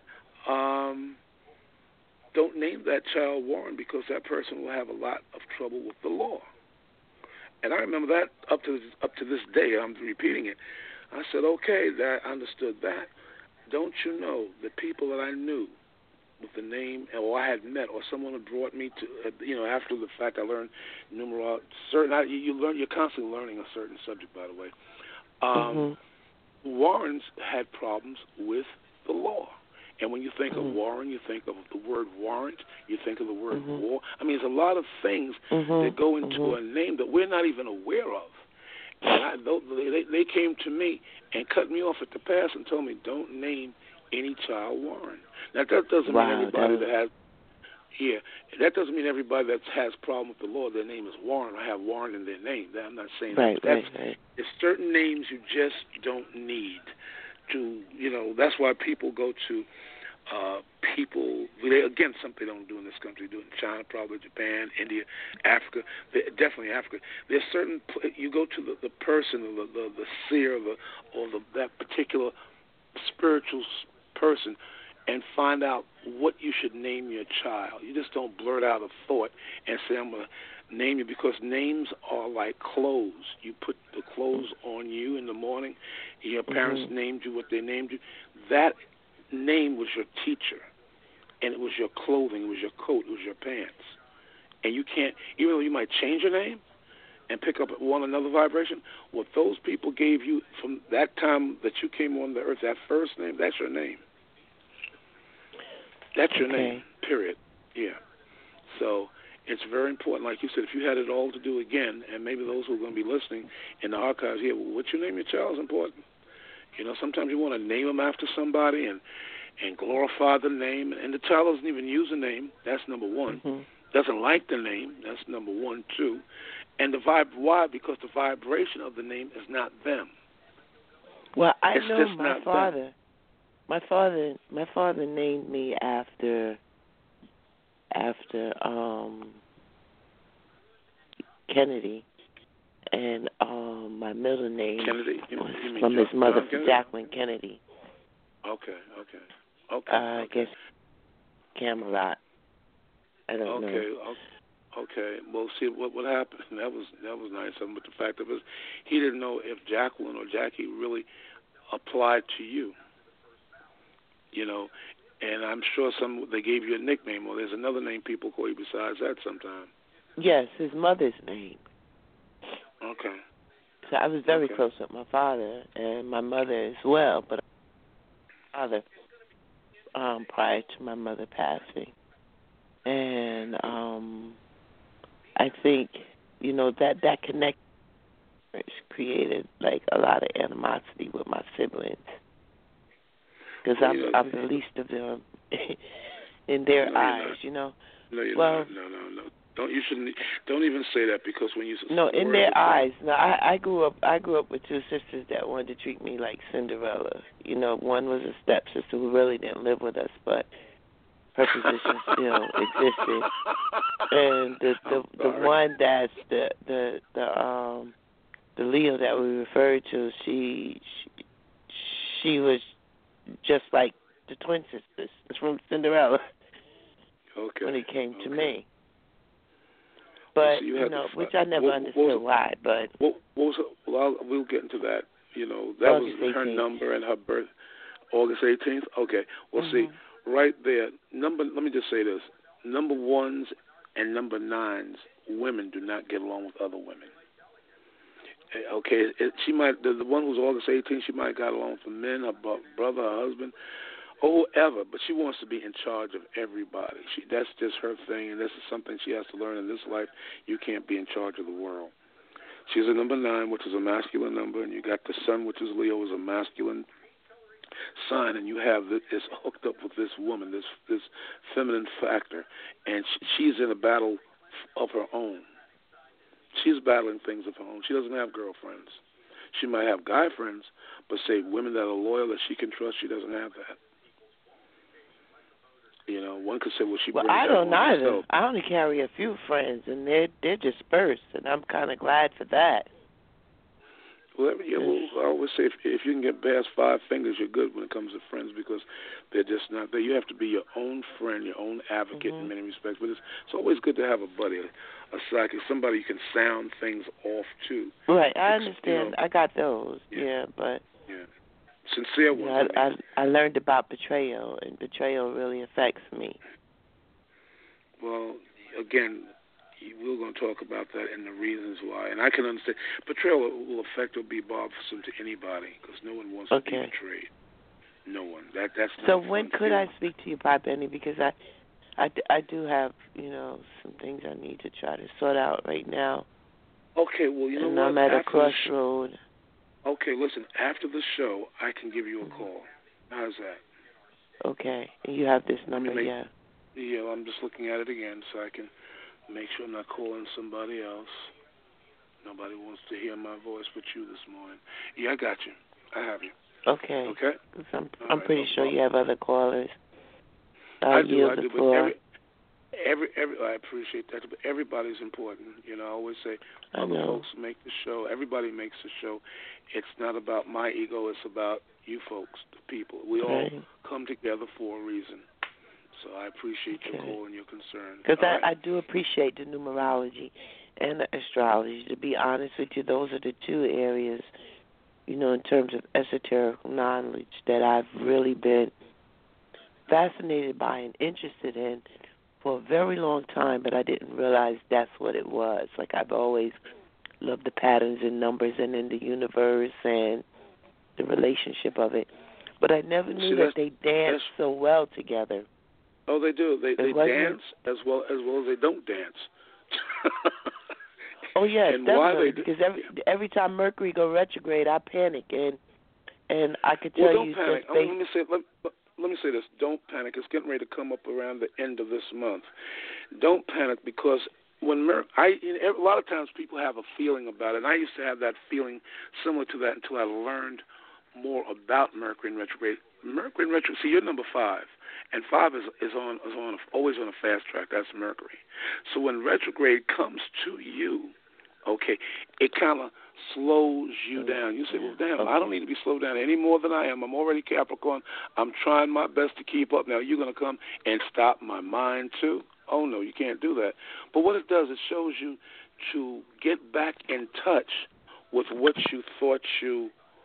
don't name that child Warren because that person will have a lot of trouble with the law. And I remember that up to this day. I'm repeating it. I said, okay, I understood that. Don't you know the people that I knew with the name, or I had met, or someone had brought me to, after the fact, I learned you're constantly learning a certain subject, by the way. Warrens had problems with the law. And when you think of Warren, you think of the word warrant, you think of the word war. I mean, there's a lot of things that go into a name that we're not even aware of. And they came to me and cut me off at the pass and told me, don't name any child Warren. Now, that doesn't mean everybody that doesn't mean everybody that has a problem with the law, their name is Warren or have Warren in their name. I'm not saying that. There's certain names you just don't need to, that's why people go to again, something they don't do in this country, do it in China, probably Japan, India, Africa, definitely Africa. There's certain, you go to the person, the seer, that particular spiritual person, and find out what you should name your child. You just don't blurt out a thought and say, I'm going to name you, because names are like clothes. You put the clothes on you in the morning. Your parents named you what they named you. That name was your teacher, and it was your clothing, it was your coat, it was your pants. And you can't, even though you might change your name and pick up another vibration, what those people gave you from that time that you came on the earth, that first name, that's your name. That's your name, period. Yeah. So it's very important. Like you said, if you had it all to do again, and maybe those who are going to be listening in the archives here, what you name your child is important. Sometimes you want to name them after somebody and glorify the name, and the child doesn't even use the name. That's number one. Doesn't like the name. That's number 1, 2. And why? Because the vibration of the name is not them. Well, I know my father. Them. My father named me after Kennedy, and my middle name was from his mother, Jacqueline Kennedy. Okay. I guess Camelot. I don't know. Okay. Well, see what happened. That was nice of him, but the fact of it is, he didn't know if Jacqueline or Jackie really applied to you. And I'm sure they gave you a nickname, or there's another name people call you besides that sometime. Yes, his mother's name. Okay. So I was very close with my father and my mother as well, but my father prior to my mother passing. And I think, that connection created like a lot of animosity with my siblings. Because I'm the least of them in their eyes, No, you're not. No. Don't even say that, because when you in their eyes. No, I grew up with two sisters that wanted to treat me like Cinderella. One was a stepsister who really didn't live with us, but her position still existed. And the one that's the Leo that we referred to, she was just like the twin sisters from Cinderella. Okay. When it came to me. But, which I never understood why. But we'll get into that. That August was her 18th. number and her birth. August 18th? Okay. Well, see, right there, let me just say this. Number 1s and number 9s, women do not get along with other women. Okay, she might, the one who's August 18th, she might have got along with the men, her brother, her husband, or whoever, but she wants to be in charge of everybody. That's just her thing, and this is something she has to learn in this life. You can't be in charge of the world. She's a number 9, which is a masculine number, and you got the sun, which is Leo, is a masculine sign, and you have this hooked up with this woman, this feminine factor, and she's in a battle of her own. She's battling things of her own. She doesn't have girlfriends. She might have guy friends, but say women that are loyal, that she can trust, she doesn't have that. One could say, well, she brings I don't either. herself. I only carry a few friends, and they're dispersed, and I'm kind of glad for that. Well, yeah, well, I always say if you can get past 5 fingers, you're good when it comes to friends because they're just not there. You have to be your own friend, your own advocate in many respects. But it's always good to have a buddy, a psychic, somebody you can sound things off to. Right, I understand. You know, I got those, but sincere ones. I learned about betrayal, and betrayal really affects me. Well, again, we're going to talk about that and the reasons why. And I can understand. Betrayal will affect or be bothersome to anybody because no one wants to be betrayed. No one. That's so not when could I speak to you, Pa Benny? Because I do have, some things I need to try to sort out right now. Okay, well, you know what? I'm at a crossroad. Okay, listen, after the show, I can give you a call. How's that? Okay. And you have this number, Yeah, I'm just looking at it again so I can make sure I'm not calling somebody else. Nobody wants to hear my voice but you this morning. Yeah, I got you. I have you. Okay. Okay? I'm pretty sure you have other callers. I do, but I appreciate that, but everybody's important. I always say other folks make the show. Everybody makes the show. It's not about my ego. It's about you folks, the people. We all come together for a reason. So I appreciate your call and your concern. Because I do appreciate the numerology and the astrology. To be honest with you, those are the 2 areas, in terms of esoteric knowledge that I've really been fascinated by and interested in for a very long time, but I didn't realize that's what it was. Like I've always loved the patterns and numbers and in the universe and the relationship of it. But I never knew that they danced so well together. Oh, they do. They dance as well as they don't dance. Oh yes, and definitely. Why they because every time Mercury go retrograde, I panic, and I could tell don't you. Panic. Let me say this. Don't panic. It's getting ready to come up around the end of this month. Don't panic because when a lot of times people have a feeling about it, and I used to have that feeling similar to that until I learned more about Mercury in retrograde. Mercury in retrograde. See, you're number 5. And 5 is always on a fast track. That's Mercury. So when retrograde comes to you, it kind of slows you down. You say, well, damn, I don't need to be slowed down any more than I am. I'm already Capricorn. I'm trying my best to keep up. Now you're going to come and stop my mind too? Oh, no, you can't do that. But what it does, it shows you to get back in touch with what you thought you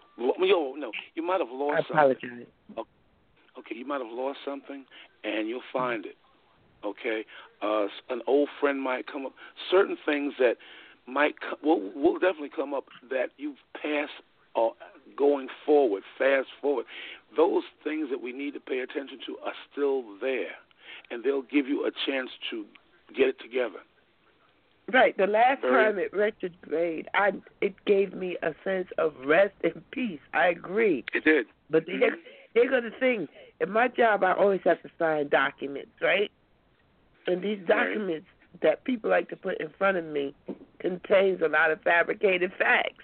might have lost something. I apologize. Okay, you might have lost something, and you'll find it. Okay, an old friend might come up. Certain things that will definitely come up that you've passed going forward, fast forward. Those things that we need to pay attention to are still there, and they'll give you a chance to get it together. Right. The last time it retrograde, it gave me a sense of rest and peace. I agree. It did. But here goes the thing. In my job, I always have to sign documents, right? And these documents that people like to put in front of me contains a lot of fabricated facts.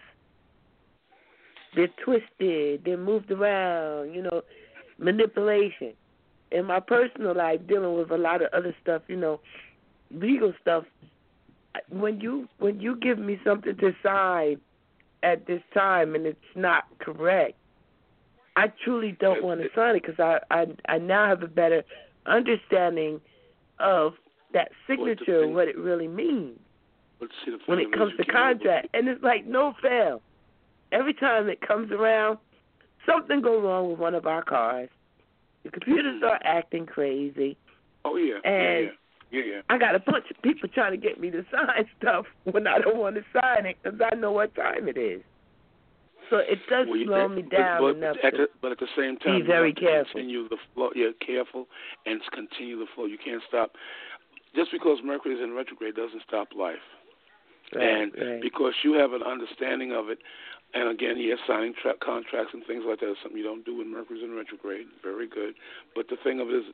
They're twisted. They're moved around, manipulation. In my personal life, dealing with a lot of other stuff, legal stuff, when you give me something to sign at this time and it's not correct, I truly don't want to sign it because I now have a better understanding of that signature and what it really means when it comes to contract. And it's like no fail. Every time it comes around, something goes wrong with one of our cars. The computers start acting crazy. Oh, yeah. And yeah. I got a bunch of people trying to get me to sign stuff when I don't want to sign it because I know what time it is. So it does slow me down enough but at the same time, be very careful. Continue the flow. Yeah, careful and continue the flow. You can't stop. Just because Mercury is in retrograde doesn't stop life. Right. Because you have an understanding of it, and again, yes, signing contracts and things like that is something you don't do when Mercury's in retrograde. Very good. But the thing of it is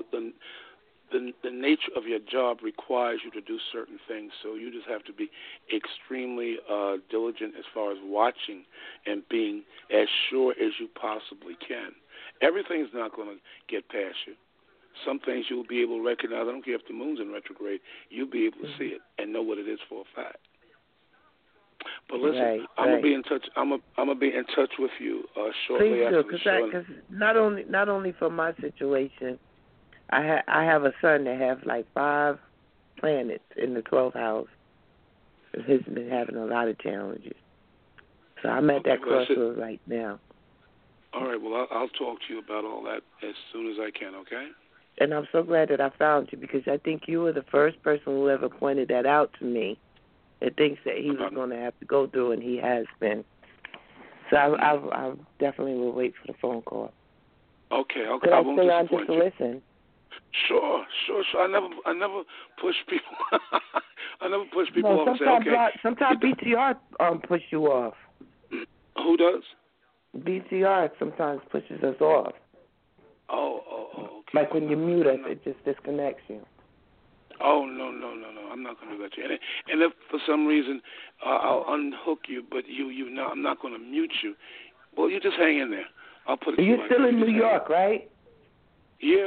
the nature of your job requires you to do certain things, so you just have to be extremely diligent as far as watching and being as sure as you possibly can. Everything's not going to get past you. Some things you'll be able to recognize. I don't care if the moon's in retrograde. You'll be able to see it and know what it is for a fact. But listen, I'm gonna be in touch. I'm gonna be in touch with you shortly Please after do, the show. because not only for my situation, I have a son that has like 5 planets in the 12th house. And he's been having a lot of challenges. So I'm at that crossroads right now. All right. Well, I'll talk to you about all that as soon as I can. Okay. And I'm so glad that I found you, because I think you were the first person who ever pointed that out to me. That thinks that he was going to have to go through, and he has been. So I definitely will wait for the phone call. Okay. Could I I won't stay on disappoint just to you. listen? Sure. I never push people. I never push people off and say, okay. Sometimes BTR push you off. Who does? BTR sometimes pushes us off. Oh, okay. Like when you mute us, it just disconnects you. Oh, no. I'm not going to do that to you. And if for some reason I'll unhook you, but I'm not going to mute you, well, you just hang in there. I'll put it to you like still that. in New York, right? Yeah.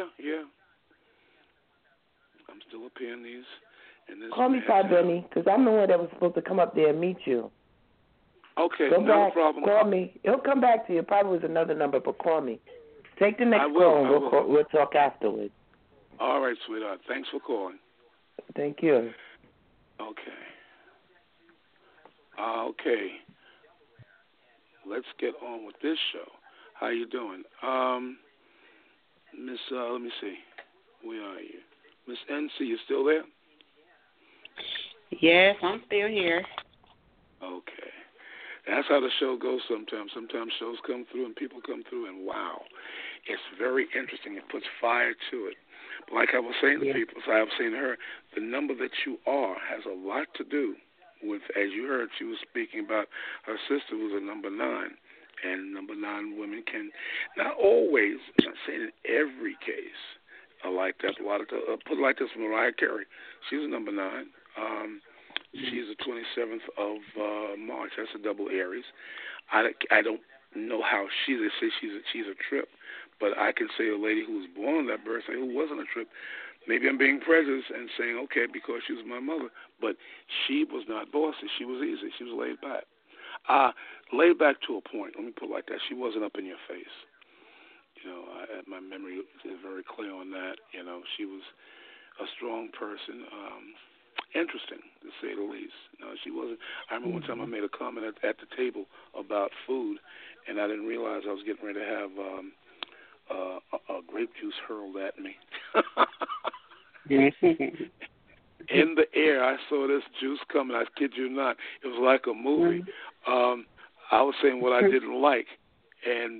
I'm still up here in this. Call me Pi Benny, because I'm the one that was supposed to come up there and meet you. Okay, Go not back, a problem. Call me. He'll come back to you. Probably was another number, but call me. Take the next call, and we'll talk afterwards. All right, sweetheart. Thanks for calling. Thank you. Okay. Okay. Let's get on with this show. How you doing? Miss, let me see. Where are you? Miss NC, you still there? Yes, I'm still here. Okay. That's how the show goes sometimes. Sometimes shows come through and people come through and wow, it's very interesting. It puts fire to it. But like I was saying to people, as I was saying to her, the number that you are has a lot to do with, as you heard, she was speaking about her sister who's a number 9. And number 9 women can, not always, I'm not saying in every case, like that. A lot of put it like this, Mariah Carey. She's a number 9. She's the 27th of March. That's a double Aries. I don't know how they say she's a trip, but I can say a lady who was born on that birthday who wasn't a trip. Maybe I'm being prejudiced and saying, okay, because she was my mother, but she was not bossy. She was easy. She was laid back. Laid back to a point. Let me put it like that. She wasn't up in your face. You know, my memory is very clear on that. You know, she was a strong person. Interesting, to say the least. No, she wasn't. I remember one time I made a comment at the table about food, and I didn't realize I was getting ready to have a grape juice hurled at me. In the air, I saw this juice coming. I kid you not. It was like a movie. I was saying what I didn't like, and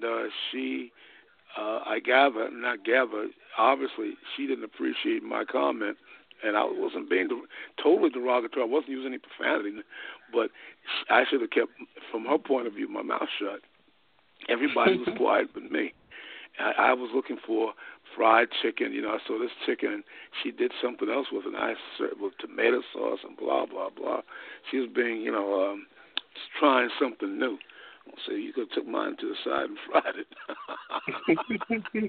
obviously she didn't appreciate my comment. And I wasn't being totally derogatory. I wasn't using any profanity, but I should have kept, from her point of view, my mouth shut. Everybody was quiet but me. I was looking for fried chicken. You know, I saw this chicken, and she did something else with it. And I served with tomato sauce and blah, blah, blah. She was being, trying something new. So you could have took mine to the side and fried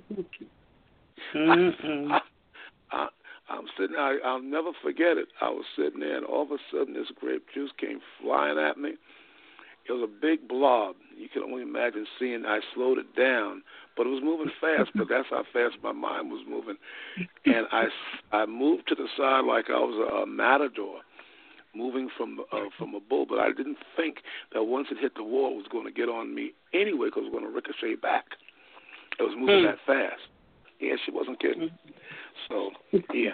it. I'm sitting there, I'll never forget it. I was sitting there, and all of a sudden this grape juice came flying at me. It was a big blob. You can only imagine seeing. I slowed it down, but it was moving fast, but that's how fast my mind was moving. And I moved to the side like I was a matador, moving from a bull, but I didn't think that once it hit the wall, it was going to get on me anyway because it was going to ricochet back. It was moving that fast. Yeah, she wasn't kidding. So, yeah.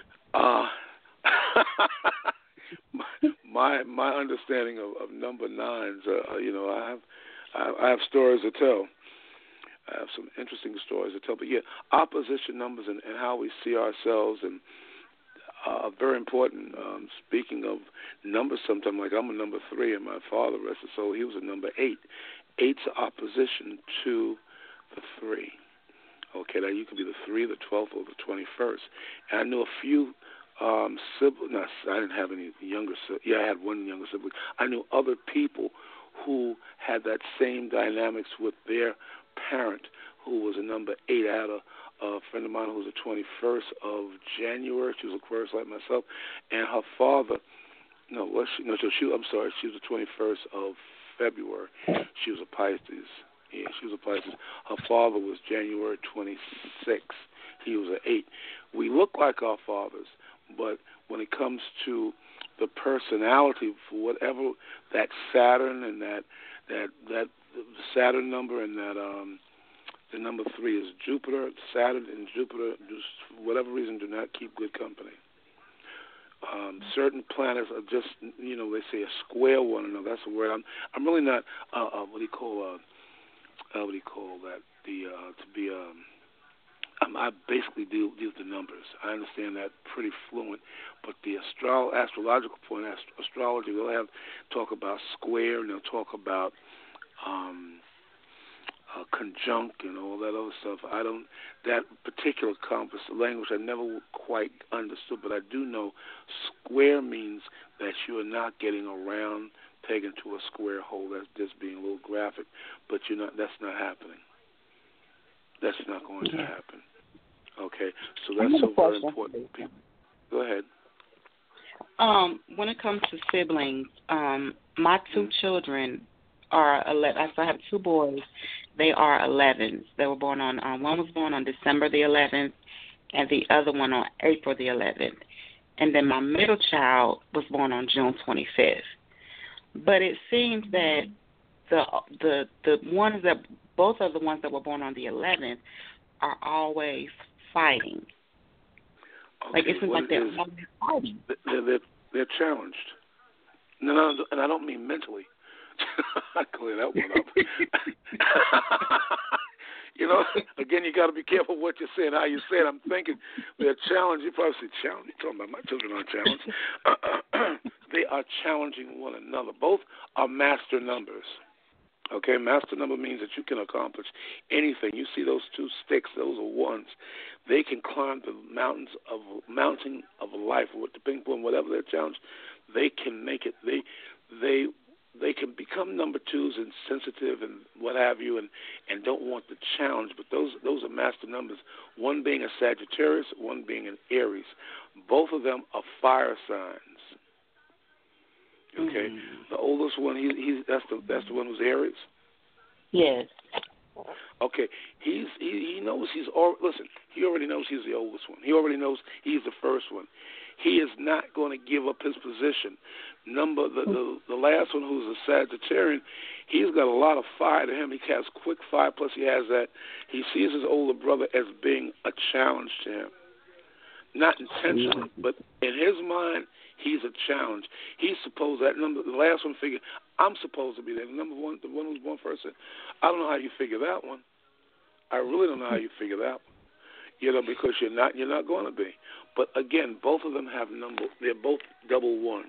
My understanding of number 9s, I have stories to tell. I have some interesting stories to tell. But, yeah, opposition numbers and how we see ourselves and very important. Speaking of numbers, sometimes, like I'm a number 3, and my father, rest his soul, he was a number 8. 8's opposition to the 3. Okay, now you could be the 3, the 12th, or the 21st. And I knew a few siblings. I didn't have any younger siblings. Yeah, I had one younger sibling. I knew other people who had that same dynamics with their parent, who was a number 8. I had a friend of mine who was the 21st of January. She was Aquarius like myself. And her father No, was she? No, so she. I'm sorry. She was the 21st of February. She was a Pisces. Yeah, she was a Pisces. Her father was January 26th. He was an 8. We look like our fathers, but when it comes to the personality, for whatever that Saturn and that Saturn number and that the number 3 is Jupiter. Saturn and Jupiter, just for whatever reason, do not keep good company. Certain planets are just, they say a square one another. That's a word. I'm really not. What do you call that? I basically deal with the numbers. I understand that pretty fluent, but the astrological point, astrology, they'll talk about square, and they'll talk about conjunct and all that other stuff. That particular compass language I never quite understood, but I do know square means that you are not getting a round peg into a square hole. That's just being a little graphic, but that's not happening. That's not going to happen. Okay, so that's so very important. Go ahead. When it comes to siblings, my 2 children are 11. So I have 2 boys. They are 11s. They were born on, one was born on December the 11th, and the other one on April the 11th. And then my middle child was born on June 25th. But it seems that the ones that, both of the ones that were born on the 11th are always fighting. Okay, like it seems like they're always fighting. They're challenged. No, and I don't mean mentally. I clear that one up. Again, you got to be careful what you're saying, how you say it. I'm thinking they're challenged. You probably say challenged. You're talking about my children aren't challenged. They are challenging one another. Both are master numbers. Okay, master number means that you can accomplish anything. You see those 2 sticks; those are ones. They can climb the mountain of life, with the ping pong, whatever their challenge. They can make it. They can become number 2s and sensitive and what have you, and don't want the challenge. But those are master numbers. One being a Sagittarius, one being an Aries. Both of them are fire signs. Okay, the oldest one, that's the one who's Aries. Yes. Okay, he knows listen. He already knows he's the oldest one. He already knows he's the first one. He is not going to give up his position. The last one, who's a Sagittarian, he's got a lot of fire to him. He has quick fire, plus he has that. He sees his older brother as being a challenge to him. Not intentionally, but in his mind, he's a challenge. He's supposed the last one figured, I'm supposed to be there. The number 1, the one who's born first, said, I don't know how you figure that one. I really don't know how you figure that one. Because you're not going to be. But again, both of them they're both double 1s.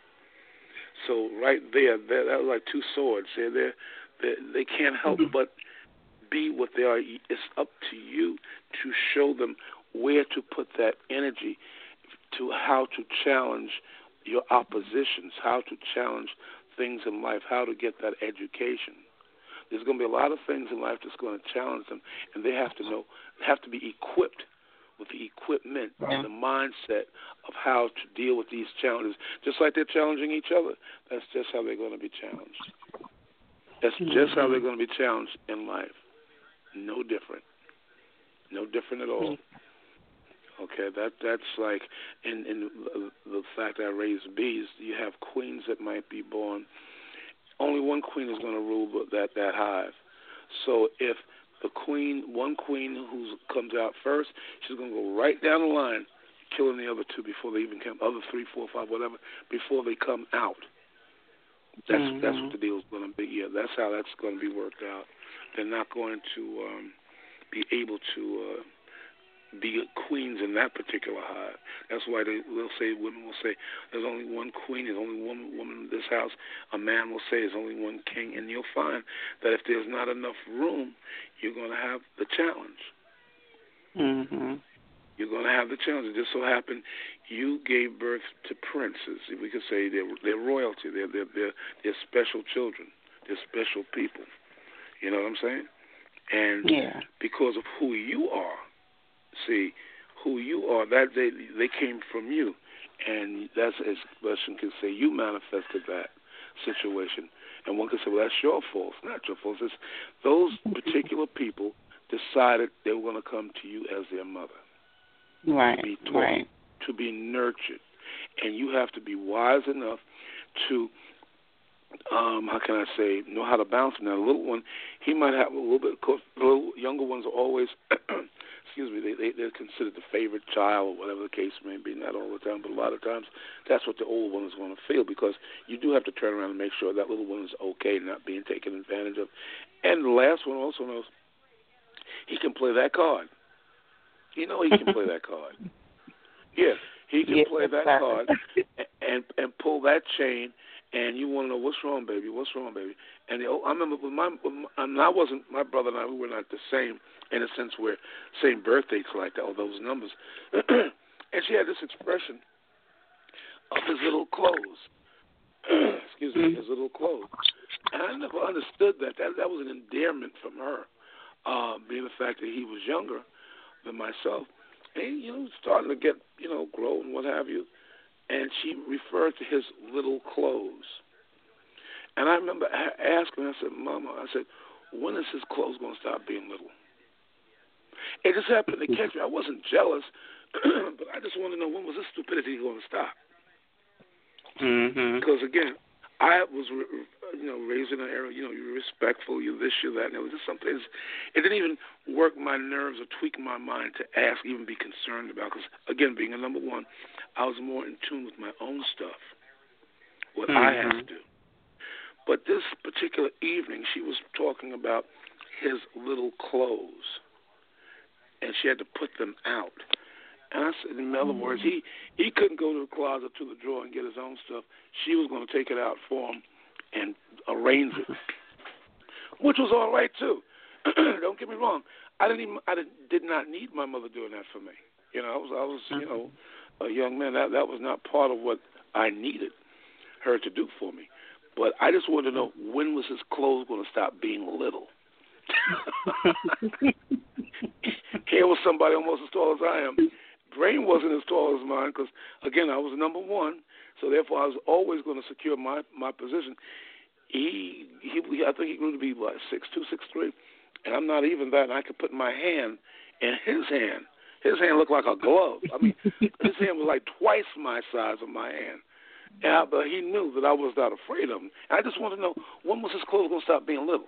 So right there, that was like 2 swords. They can't help but be what they are. It's up to you to show them where to put that energy, to how to challenge your oppositions, how to challenge things in life, how to get that education. There's going to be a lot of things in life that's going to challenge them, and they have to be equipped with the equipment and the mindset of how to deal with these challenges. Just like they're challenging each other, that's just how they're going to be challenged. That's just how they're going to be challenged in life. No different. No different at all. Okay, that's like in the fact that I raise bees, you have queens that might be born. Only one queen is going to rule that hive. So if one queen who comes out first, she's going to go right down the line, killing the other 2 before they even come, other 3, 4, 5, whatever, before they come out. That's what the deal is going to be. Yeah, that's how that's going to be worked out. They're not going to be able to be queens in that particular hive. That's why women will say, there's only one queen, there's only one woman in this house. A man will say there's only one king, and you'll find that if there's not enough room, you're going to have the challenge. You're going to have the challenge. It just so happened you gave birth to princes. We could say they're royalty. They're special children. They're special people. You know what I'm saying? And because of who you are, see, who you are, that they came from you. And that's an expression can say you manifested that situation. And one can say, well, that's your fault. It's not your fault. It's those particular people decided they were going to come to you as their mother. Right, to be taught, right. to be nurtured. And you have to be wise enough to, how can I say, know how to balance them. Now, the little one, he might have a little bit, of course, the little younger ones are always, excuse me, they're considered the favorite child or whatever the case may be. Not all the time, but a lot of times that's what the old one is going to feel, because you do have to turn around and make sure that little one is okay, not being taken advantage of. And the last one also knows he can play that card. You know he can play that card. Yeah, he can play that card and pull that chain, and you want to know what's wrong, baby, what's wrong, baby. And I remember with my brother and I, we were not the same in a sense where same birth dates like that, all those numbers. And she had this expression of his little clothes. Excuse me, his little clothes. And I never understood that. That was an endearment from her, being the fact that he was younger than myself. And, starting to get, grow and what have you. And she referred to his little clothes. And I remember asking her, I said, Mama, I said, when is his clothes going to stop being little? It just happened to catch me. I wasn't jealous, but I just wanted to know, when was this stupidity going to stop? Mm-hmm. Because, again, I was, raised in an era, you're respectful, you're this, you're that. And it was just something, it didn't even work my nerves or tweak my mind to ask, even be concerned about. Because, again, being a number one, I was more in tune with my own stuff, what I had to do. But this particular evening, she was talking about his little clothes, and she had to put them out. And I said, in other words, he couldn't go to the closet, to the drawer, and get his own stuff. She was going to take it out for him and arrange it, which was all right too. Don't get me wrong. I did not need my mother doing that for me. I was a young man. That was not part of what I needed her to do for me. But I just wanted to know, when was his clothes going to stop being little? Here was somebody almost as tall as I am. Brain wasn't as tall as mine because, again, I was number one, so therefore I was always going to secure my position. I think he grew to be, 6'2", 6'3", and I'm not even that, and I could put my hand in his hand. His hand looked like a glove. I mean, his hand was like twice my size of my hand. But he knew that I was not afraid of him. And I just wanted to know, when was his clothes going to stop being little?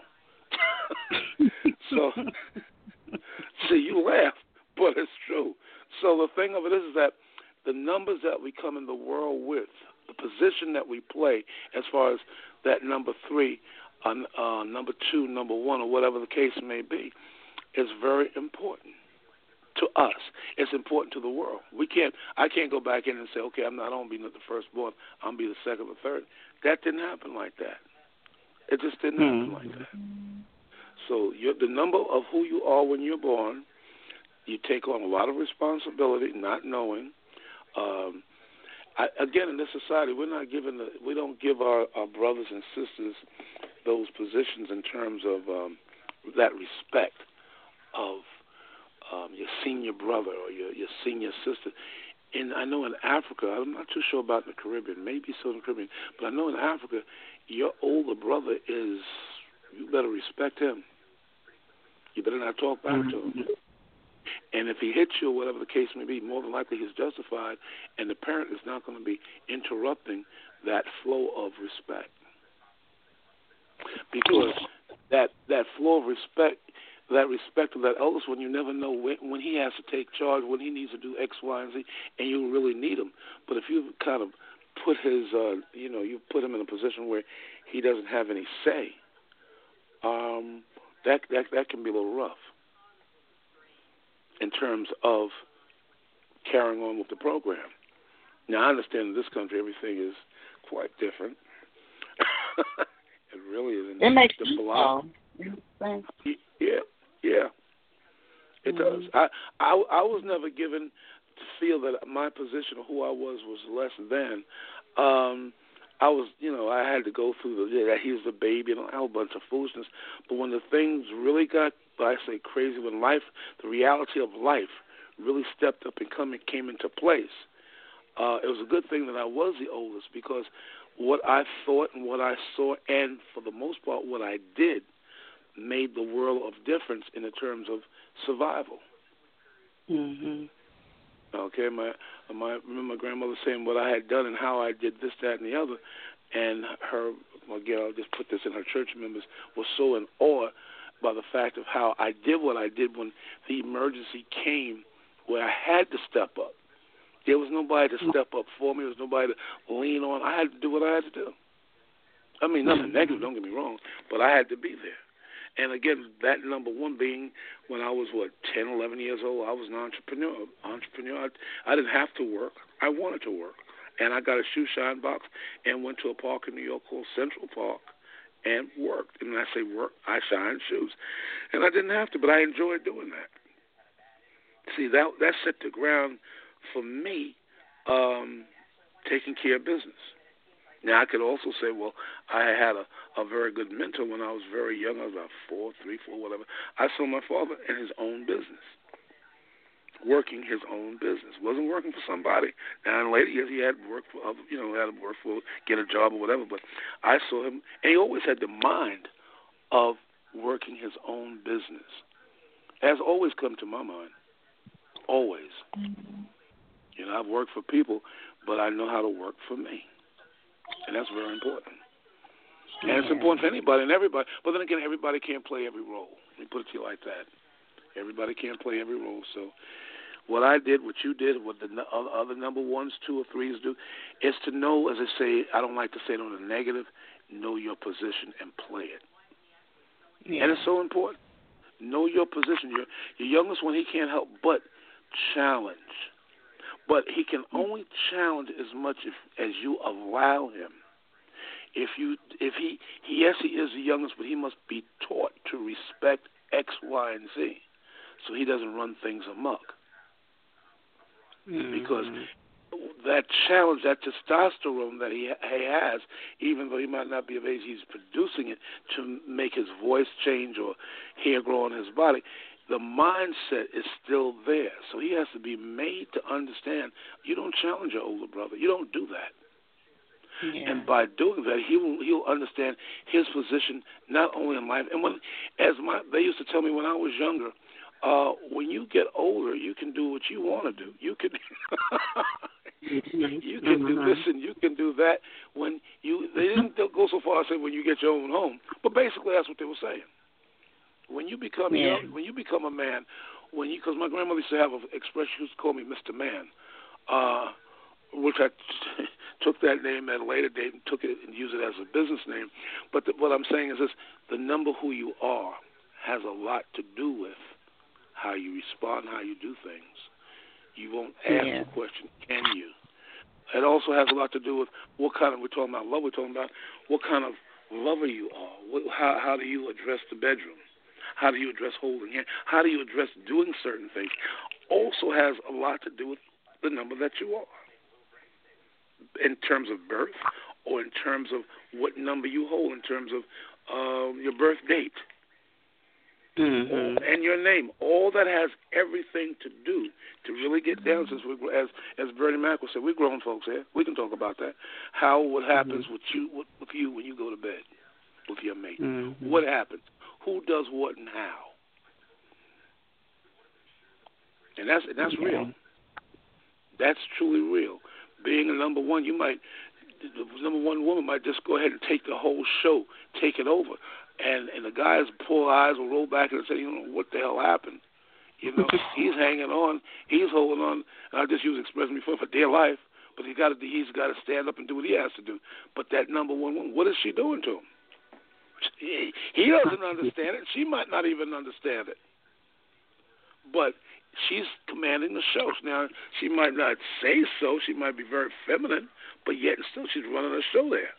So, see, you laugh, but it's true. So the thing of it is that the numbers that we come in the world with, the position that we play as far as that number 3, number 2, number 1, or whatever the case may be, is very important to us. It's important to the world. I can't go back in and say, okay, I'm not going to be the firstborn, I'm going to be the second or third. That didn't happen like that. It just didn't happen like that. So the number of who you are when you're born, you take on a lot of responsibility, not knowing. Again, in this society, we don't give our brothers and sisters those positions in terms of that respect of your senior brother or your senior sister. And I know in Africa, I'm not too sure about the Caribbean, maybe so in the Caribbean, but I know in Africa, your older brother you better respect him. You better not talk back to him. And if he hits you or whatever the case may be, more than likely he's justified, and the parent is not going to be interrupting that flow of respect. Because that flow of respect, that respect of that eldest one, you never know when he has to take charge, when he needs to do X, Y, and Z, and you really need him. But if you kind of put his, you put him in a position where he doesn't have any say, that can be a little rough in terms of carrying on with the program. Now, I understand in this country everything is quite different. It really is. It makes the sense. Yeah. It does. I was never given to feel that my position or who I was less than. I was, I had to go through that he was the baby and a whole bunch of foolishness. But when the things really got, I say crazy, when the reality of life really stepped up and came into place. It was a good thing that I was the oldest, because what I thought and what I saw, and for the most part what I did, made the world of difference in the terms of survival. Mhm. Okay, I remember my grandmother saying what I had done and how I did this, that, and the other, and her, again, I'll just put this in, her church members were so in awe by the fact of how I did what I did when the emergency came, where I had to step up. There was nobody to step up for me. There was nobody to lean on. I had to do what I had to do. I mean, nothing negative, don't get me wrong, but I had to be there. And again, that number one being when I was, 10, 11 years old, I was an entrepreneur. I didn't have to work. I wanted to work. And I got a shoe shine box and went to a park in New York called Central Park and worked. And when I say work, I shined shoes. And I didn't have to, but I enjoyed doing that. See, that set the ground for me taking care of business. Now, I could also say, well, I had a very good mentor when I was very young. I was about 3, 4, whatever. I saw my father in his own business, working his own business. Wasn't working for somebody. Now, in later years, he had worked for other, had to work for, get a job or whatever. But I saw him, and he always had the mind of working his own business. It has always come to my mind. Always. I've worked for people, but I know how to work for me. And that's very important. And it's important for anybody and everybody. But then again, everybody can't play every role. Let me put it to you like that. Everybody can't play every role. So what I did, what you did, what the other number ones, 2 or 3s do, is to know, as I say, I don't like to say it on the negative, know your position and play it. Yeah. And it's so important. Know your position. Your youngest one, he can't help but challenge. But he can only challenge as much as you allow him. Yes, he is the youngest, but he must be taught to respect X, Y, and Z, so he doesn't run things amok. Mm-hmm. Because that challenge, that testosterone that he has, even though he might not be of age, he's producing it to make his voice change or hair grow on his body. The mindset is still there, so he has to be made to understand you don't challenge your older brother. You don't do that. Yeah. And by doing that, he'll understand his position not only in life. And they used to tell me when I was younger, when you get older, you can do what you want to do. You can you can do this and you can do that. They didn't go so far as say when you get your own home, but basically that's what they were saying. When you become young, when you become a man, because my grandmother used to have an expression, she used to call me Mr. Man, which I took that name at a later date and took it and used it as a business name. But what I'm saying is this: the number who you are has a lot to do with how you respond, how you do things. You won't ask the question, can you? It also has a lot to do with what kind of, we're talking about love, we're talking about what kind of lover you are. How do you address the bedroom? How do you address holding hands? How do you address doing certain things? Also has a lot to do with the number that you are in terms of birth or in terms of what number you hold in terms of your birth date and your name. All that has everything to do to really get down, since as Bernie Mac said, we're grown folks here. We can talk about that. What happens with you when you go to bed with your mate? What happens? Who does what and how? And that's real. That's truly real. Being a number one, the number one woman might just go ahead and take the whole show, take it over. And the guy's poor eyes will roll back and say, what the hell happened? He's hanging on, he's holding on, and I just use expression before, for dear life, but he's got to stand up and do what he has to do. But that number one woman, what is she doing to him? He doesn't understand it. She might not even understand it. But she's commanding the show. Now, she might not say so. She might be very feminine, but yet and still she's running a show there.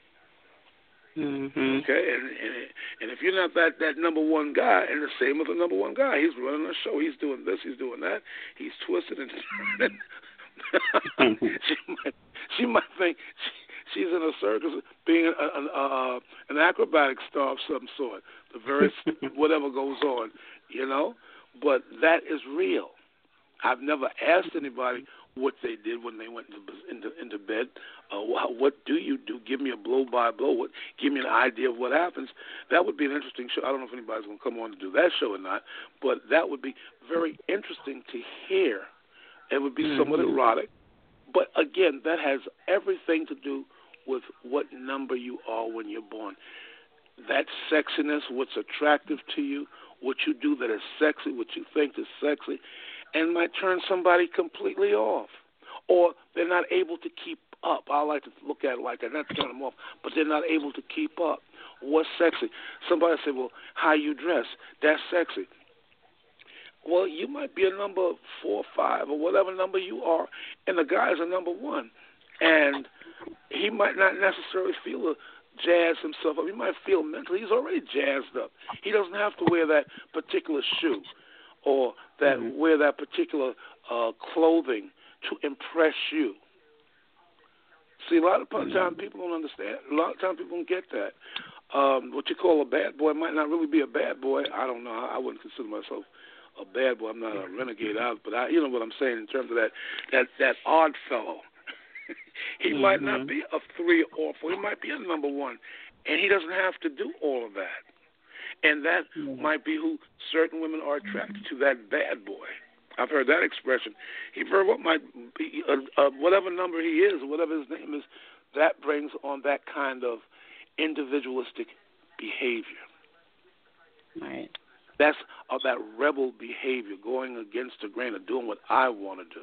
Okay? And if you're not that number one guy, and the same with the number one guy, he's running a show. He's doing this. He's doing that. He's twisted and turning. She might think she's in a circus being an acrobatic star of some sort, the very whatever goes on, But that is real. I've never asked anybody what they did when they went into bed. What do you do? Give me a blow-by-blow. Give me an idea of what happens. That would be an interesting show. I don't know if anybody's going to come on to do that show or not, but that would be very interesting to hear. It would be somewhat erotic. But, again, that has everything to do with what number you are when you're born. That sexiness, what's attractive to you, what you do that is sexy, what you think is sexy, and might turn somebody completely off. Or they're not able to keep up. I like to look at it like that, not turn them off, but they're not able to keep up. What's sexy? Somebody say, well, how you dress, that's sexy. Well, you might be a number 4 or 5 or whatever number you are, and the guy's a number 1. And he might not necessarily feel jazz himself up. He might feel mentally he's already jazzed up. He doesn't have to wear that particular shoe or that wear that particular clothing to impress you. See, a lot of times people don't understand. A lot of times people don't get that. What you call a bad boy might not really be a bad boy. I don't know. I wouldn't consider myself a bad boy. I'm not a renegade out, but you know what I'm saying in terms of that odd fellow. He might not be a 3 or 4. He might be a number 1, and he doesn't have to do all of that. And that might be who certain women are attracted to, that bad boy. I've heard that expression. He very well might be, whatever number he is, or whatever his name is, that brings on that kind of individualistic behavior. Right. That's that rebel behavior, going against the grain of doing what I want to do.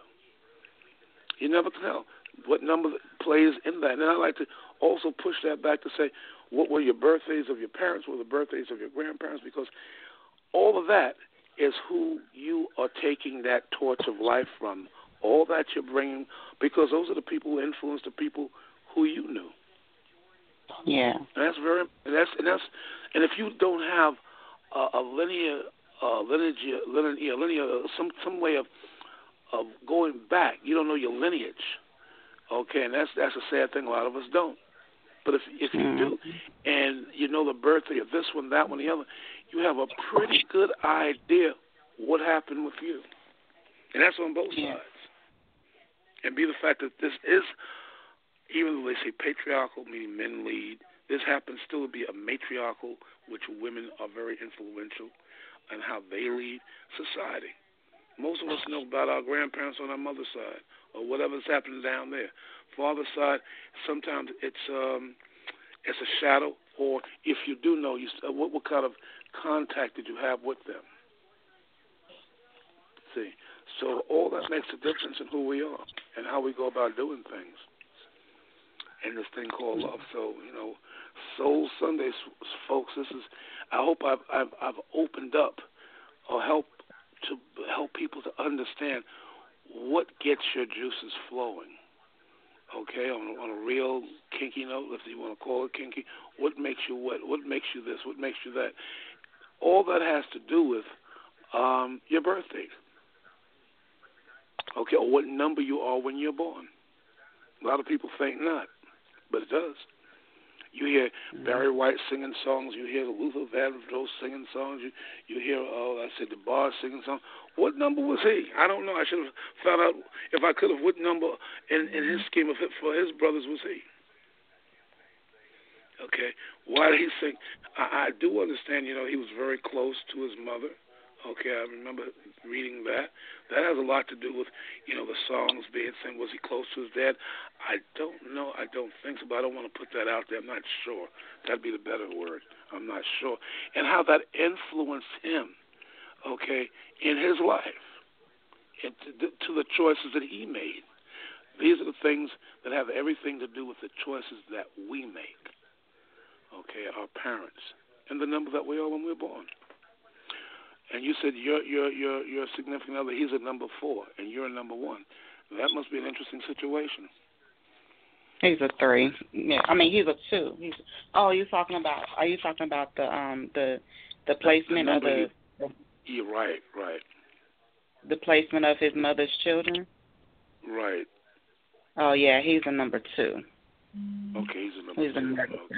You never tell what number plays in that. And I like to also push that back to say, what were your birthdays of your parents, what were the birthdays of your grandparents? Because all of that is who you are taking that torch of life from. All that you're bringing, because those are the people who influenced the people who you knew. Yeah. And that's very. And if you don't have a linear, some way of going back, you don't know your lineage. Okay, and that's a sad thing. A lot of us don't. But if you do, and you know the birthday of this one, that one, the other, you have a pretty good idea what happened with you. And that's on both sides. And be the fact that this is, even though they say patriarchal, meaning men lead, this happens still to be a matriarchal, which women are very influential in how they lead society. Most of us know about our grandparents on our mother's side, or whatever's happening down there. Father's side, sometimes it's a shadow, or if you do know, what kind of contact did you have with them? See, so all that makes a difference in who we are and how we go about doing things in this thing called love. So, you know, Soul Sundays, folks, this is, I hope I've opened up or help people to understand what gets your juices flowing. Okay, on a real kinky note, if you want to call it kinky, what makes you wet? What makes you this? What makes you that? All that has to do with your birthday. Okay, or what number you are when you're born. A lot of people think not, but it does. You hear Barry White singing songs. You hear Luther Vandross singing songs. You hear, the Bar singing songs. What number was he? I don't know. I should have found out, if I could have, what number in his scheme of it for his brothers was he. Okay. Why did he sing? I do understand, you know, he was very close to his mother. Okay, I remember reading that. That has a lot to do with, you know, the songs being sung. Was he close to his dad? I don't know. I don't think so, but I don't want to put that out there. I'm not sure. That'd be the better word. I'm not sure. And how that influenced him, okay, in his life, and to the choices that he made. These are the things that have everything to do with the choices that we make, okay, our parents, and the number that we are when we're born. And you said your significant other, he's a number 4, and you're a number 1. That must be an interesting situation. He's a 3. Yeah, I mean he's a 2. Are you talking about the placement of the? Yeah, right. The placement of his mother's children. Right. Oh yeah, he's a number 2. Okay, he's a number 2. He's a number 2.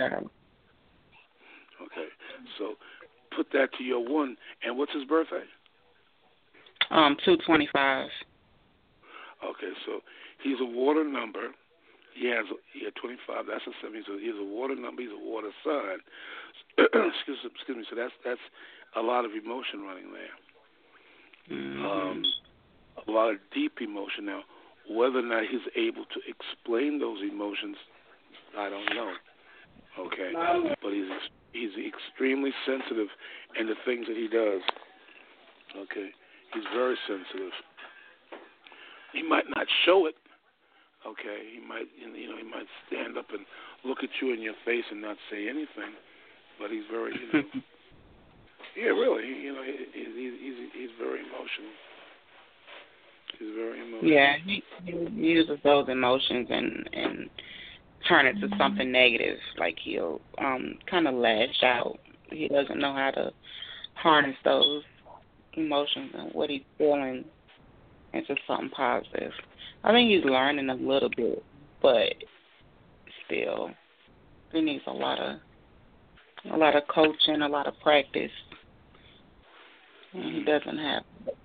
Okay, so put that to your 1. And what's his birthday? 225. Okay, so he's a water number. He had 25. That's a 7. He's a water number. He's a water sign. excuse me. So that's a lot of emotion running there. Mm-hmm. A lot of deep emotion. Now, whether or not he's able to explain those emotions, I don't know. Okay, but he's extremely sensitive in the things that he does. Okay, he's very sensitive. He might not show it. Okay, he might stand up and look at you in your face and not say anything, but he's very, yeah, really, he's very emotional. He's very emotional. Yeah, he uses those emotions and turn it to something negative. Like he'll kind of lash out. He doesn't know how to harness those emotions and what he's feeling into something positive. I think he's learning a little bit, but still, he needs a lot of coaching, a lot of practice. And he doesn't have it.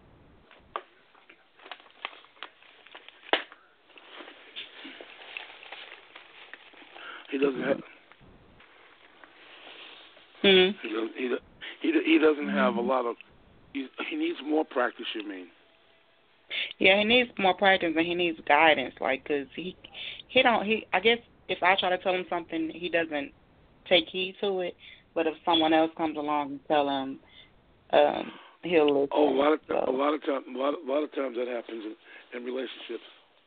He doesn't have. Mm-hmm. He doesn't have a lot of. He needs more practice. You mean? Yeah, he needs more practice and he needs guidance. Like, cause he I guess if I try to tell him something, he doesn't take heed to it. But if someone else comes along and tell him, he'll listen. Oh, a lot of times that happens in relationships.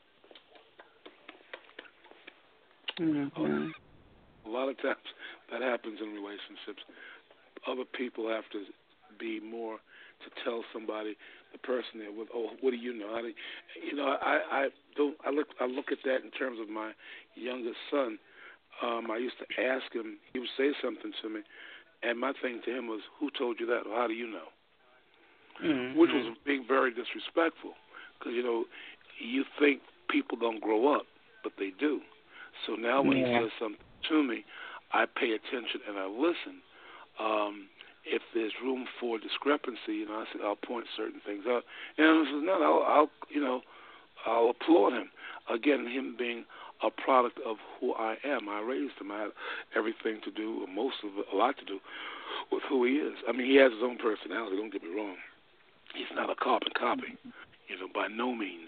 Mm-hmm. A lot of times that happens in relationships. Other people have to be more to tell somebody, the person they're with, oh, what do you know? I look at that in terms of my youngest son. I used to ask him, he would say something to me, and my thing to him was, who told you that, or how do you know? Mm-hmm. Which was being very disrespectful, because, you think people don't grow up, but they do. So now when he says something to me, I pay attention and I listen. If there's room for discrepancy, I said I'll point certain things out. And I said no, I'll applaud him. Again, him being a product of who I am. I raised him. I had everything to do, a lot to do with who he is. I mean, he has his own personality. Don't get me wrong. He's not a carbon copy, by no means.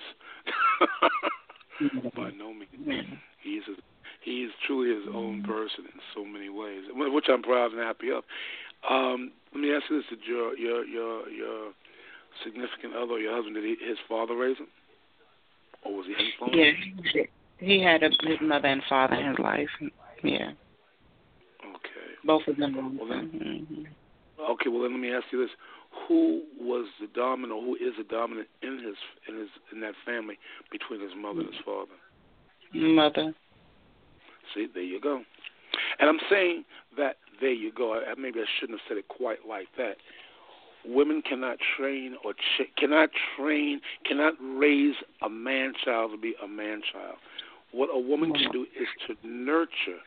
By no means. He is truly his own person in so many ways, which I'm proud and happy of. Let me ask you this: did your significant other, your husband, did his father raise him, or was he influenced? Yeah, he had his mother and father in his life. Yeah. Okay. Both of them. Okay. Well, then let me ask you this: who was the dominant, or who is the dominant in that family between his mother and his father? Mother. See, there you go. And I'm saying that there you go. Maybe I shouldn't have said it quite like that. Women cannot train cannot raise a man-child to be a man-child. What a woman can do is to nurture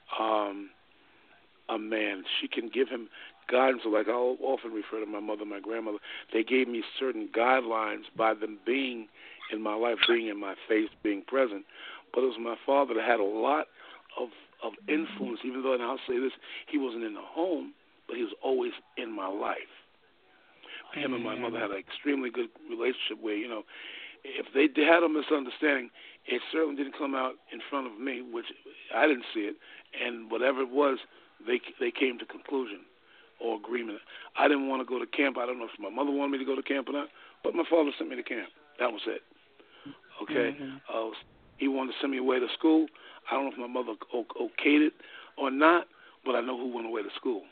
a man. She can give him guidance. Like I often refer to my mother, my grandmother. They gave me certain guidelines by them being in my life, being in my face, being present. But it was my father that had a lot of influence, even though, and I'll say this, he wasn't in the home, but he was always in my life. Him and my mother had an extremely good relationship where, if they had a misunderstanding, it certainly didn't come out in front of me, which I didn't see it, and whatever it was, they came to conclusion or agreement. I didn't want to go to camp. I don't know if my mother wanted me to go to camp or not, but my father sent me to camp. That was it. Okay? He wanted to send me away to school. I don't know if my mother okayed it or not, but I know who went away to school.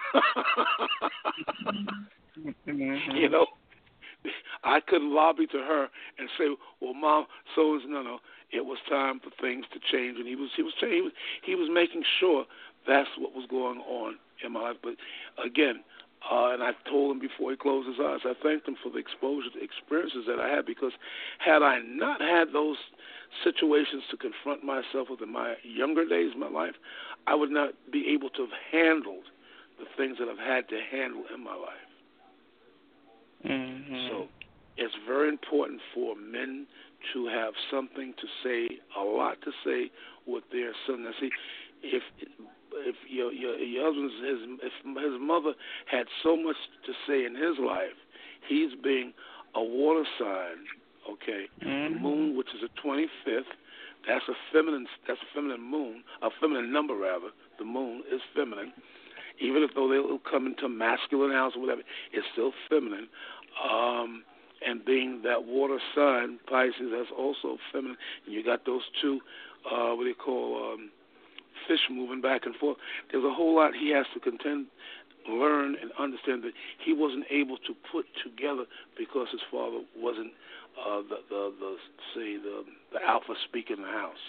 I couldn't lobby to her and say, "Well, Mom, no. It was time for things to change," and he was making sure that's what was going on in my life. But again, and I told him before he closed his eyes, I thanked him for the exposure to experiences that I had, because had I not had those situations to confront myself with in my younger days of my life, I would not be able to have handled the things that I've had to handle in my life. So it's very important for men to have something to say, a lot to say with their son. Now, see, if your husband's if his mother had so much to say in his life, he's being a water sign. Okay, the moon, which is the 25th, that's a feminine moon, a feminine number rather. The moon is feminine, even if though they'll come into masculine house or whatever, it's still feminine. And being that water sign, Pisces, that's also feminine. And you got those two, what do you call, fish moving back and forth. There's a whole lot he has to learn and understand that he wasn't able to put together because his father wasn't the alpha speaker in the house.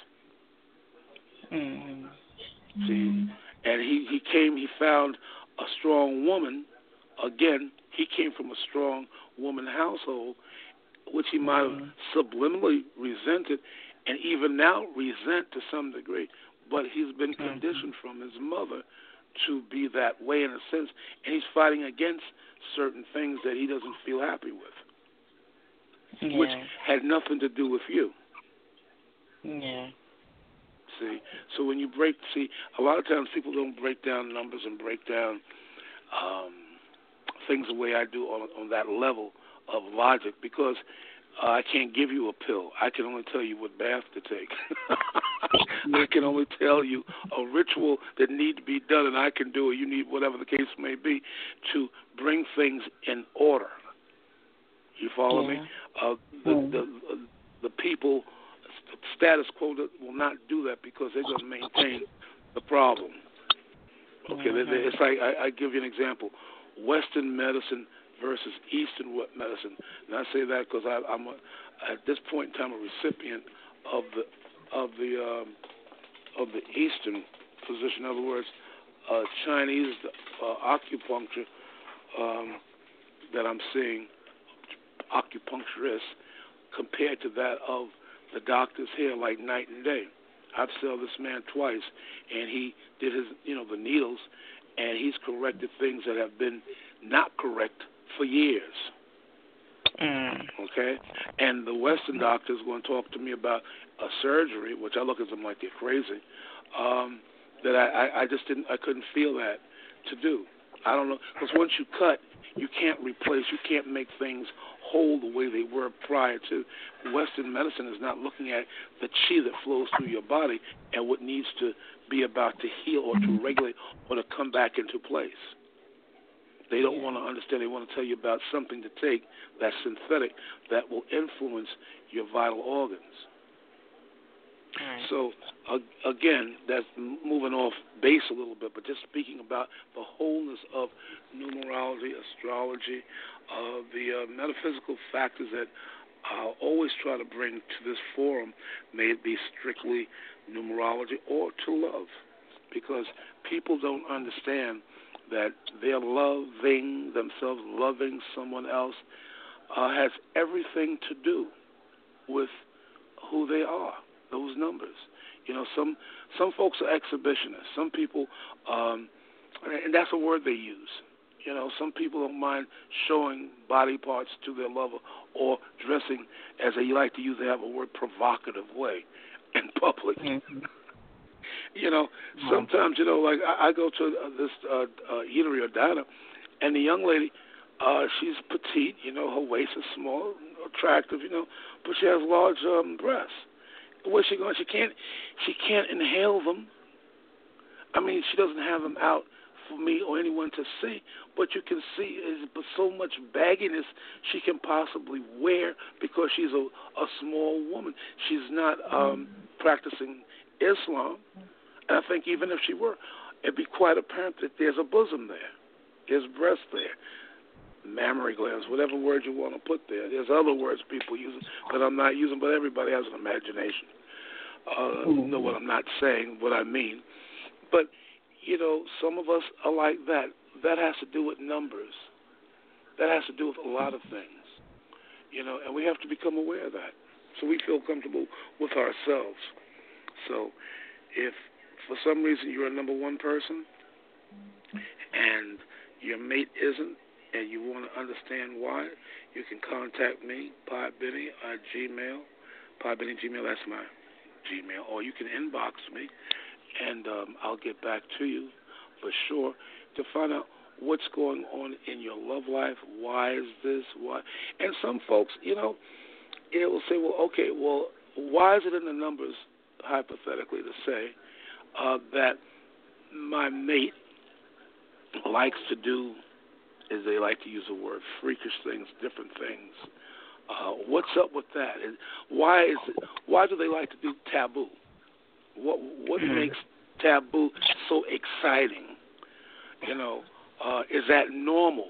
See, and he found a strong woman. Again, he came from a strong woman household, which he might have subliminally resented, and even now resent to some degree. But he's been conditioned from his mother to be that way in a sense, and he's fighting against certain things that he doesn't feel happy with, which had nothing to do with you. Yeah. See, so when you a lot of times people don't break down numbers and break down things the way I do on that level of logic, because I can't give you a pill. I can only tell you what bath to take. I can only tell you a ritual that needs to be done, and I can do it. You need whatever the case may be to bring things in order. You follow me? The people, status quo, will not do that because they're going to maintain the problem. Okay, it's like I give you an example: Western medicine versus Eastern medicine. And I say that because I'm at this point in time a recipient of the Eastern position. In other words, Chinese acupuncture that I'm seeing, acupuncturists, compared to that of the doctors here, like night and day. I've seen this man twice, and he did his, the needles, and he's corrected things that have been not correct for years. Okay? And the Western doctors going to talk to me about a surgery, which I look at them like they're crazy, that I couldn't feel that to do. I don't know, because once you cut, you can't replace, you can't make things whole the way they were prior to. Western medicine is not looking at the chi that flows through your body and what needs to be about to heal or to regulate or to come back into place. They don't want to understand. They want to tell you about something to take that's synthetic that will influence your vital organs. So, again, that's moving off base a little bit, but just speaking about the wholeness of numerology, astrology, the metaphysical factors that I'll always try to bring to this forum, may it be strictly numerology or to love, because people don't understand that their loving themselves, loving someone else, has everything to do with who they are. Those numbers, some folks are exhibitionists. Some people, and that's a word they use. Some people don't mind showing body parts to their lover or dressing, as they like to use. They have a word, provocative way in public. Sometimes, like I go to this eatery or diner, and the young lady, she's petite. Her waist is small, attractive. But she has large breasts. Where's she going? She can't inhale them. I mean, she doesn't have them out for me or anyone to see, but you can see is so much bagginess she can possibly wear because she's a small woman. She's not practicing Islam, and I think even if she were, it'd be quite apparent that there's a bosom there, there's breast there, mammary glands, whatever word you want to put there. There's other words people use that I'm not using, but everybody has an imagination. Know what I'm not saying, what I mean. But, some of us are like that. That has to do with numbers. That has to do with a lot of things. And we have to become aware of that so we feel comfortable with ourselves. So if for some reason you're a number one person and your mate isn't, and you want to understand why, you can contact me, PodBenny at Gmail. PodBenny Gmail, that's my Gmail. Or you can inbox me, and I'll get back to you for sure to find out what's going on in your love life. Why is this? Why? And some folks, it will say, well, okay, well, why is it in the numbers, hypothetically, to say that my mate likes to do, as they like to use the word, freakish things, different things. What's up with that? And why do they like to do taboo? What makes taboo so exciting? Is that normal?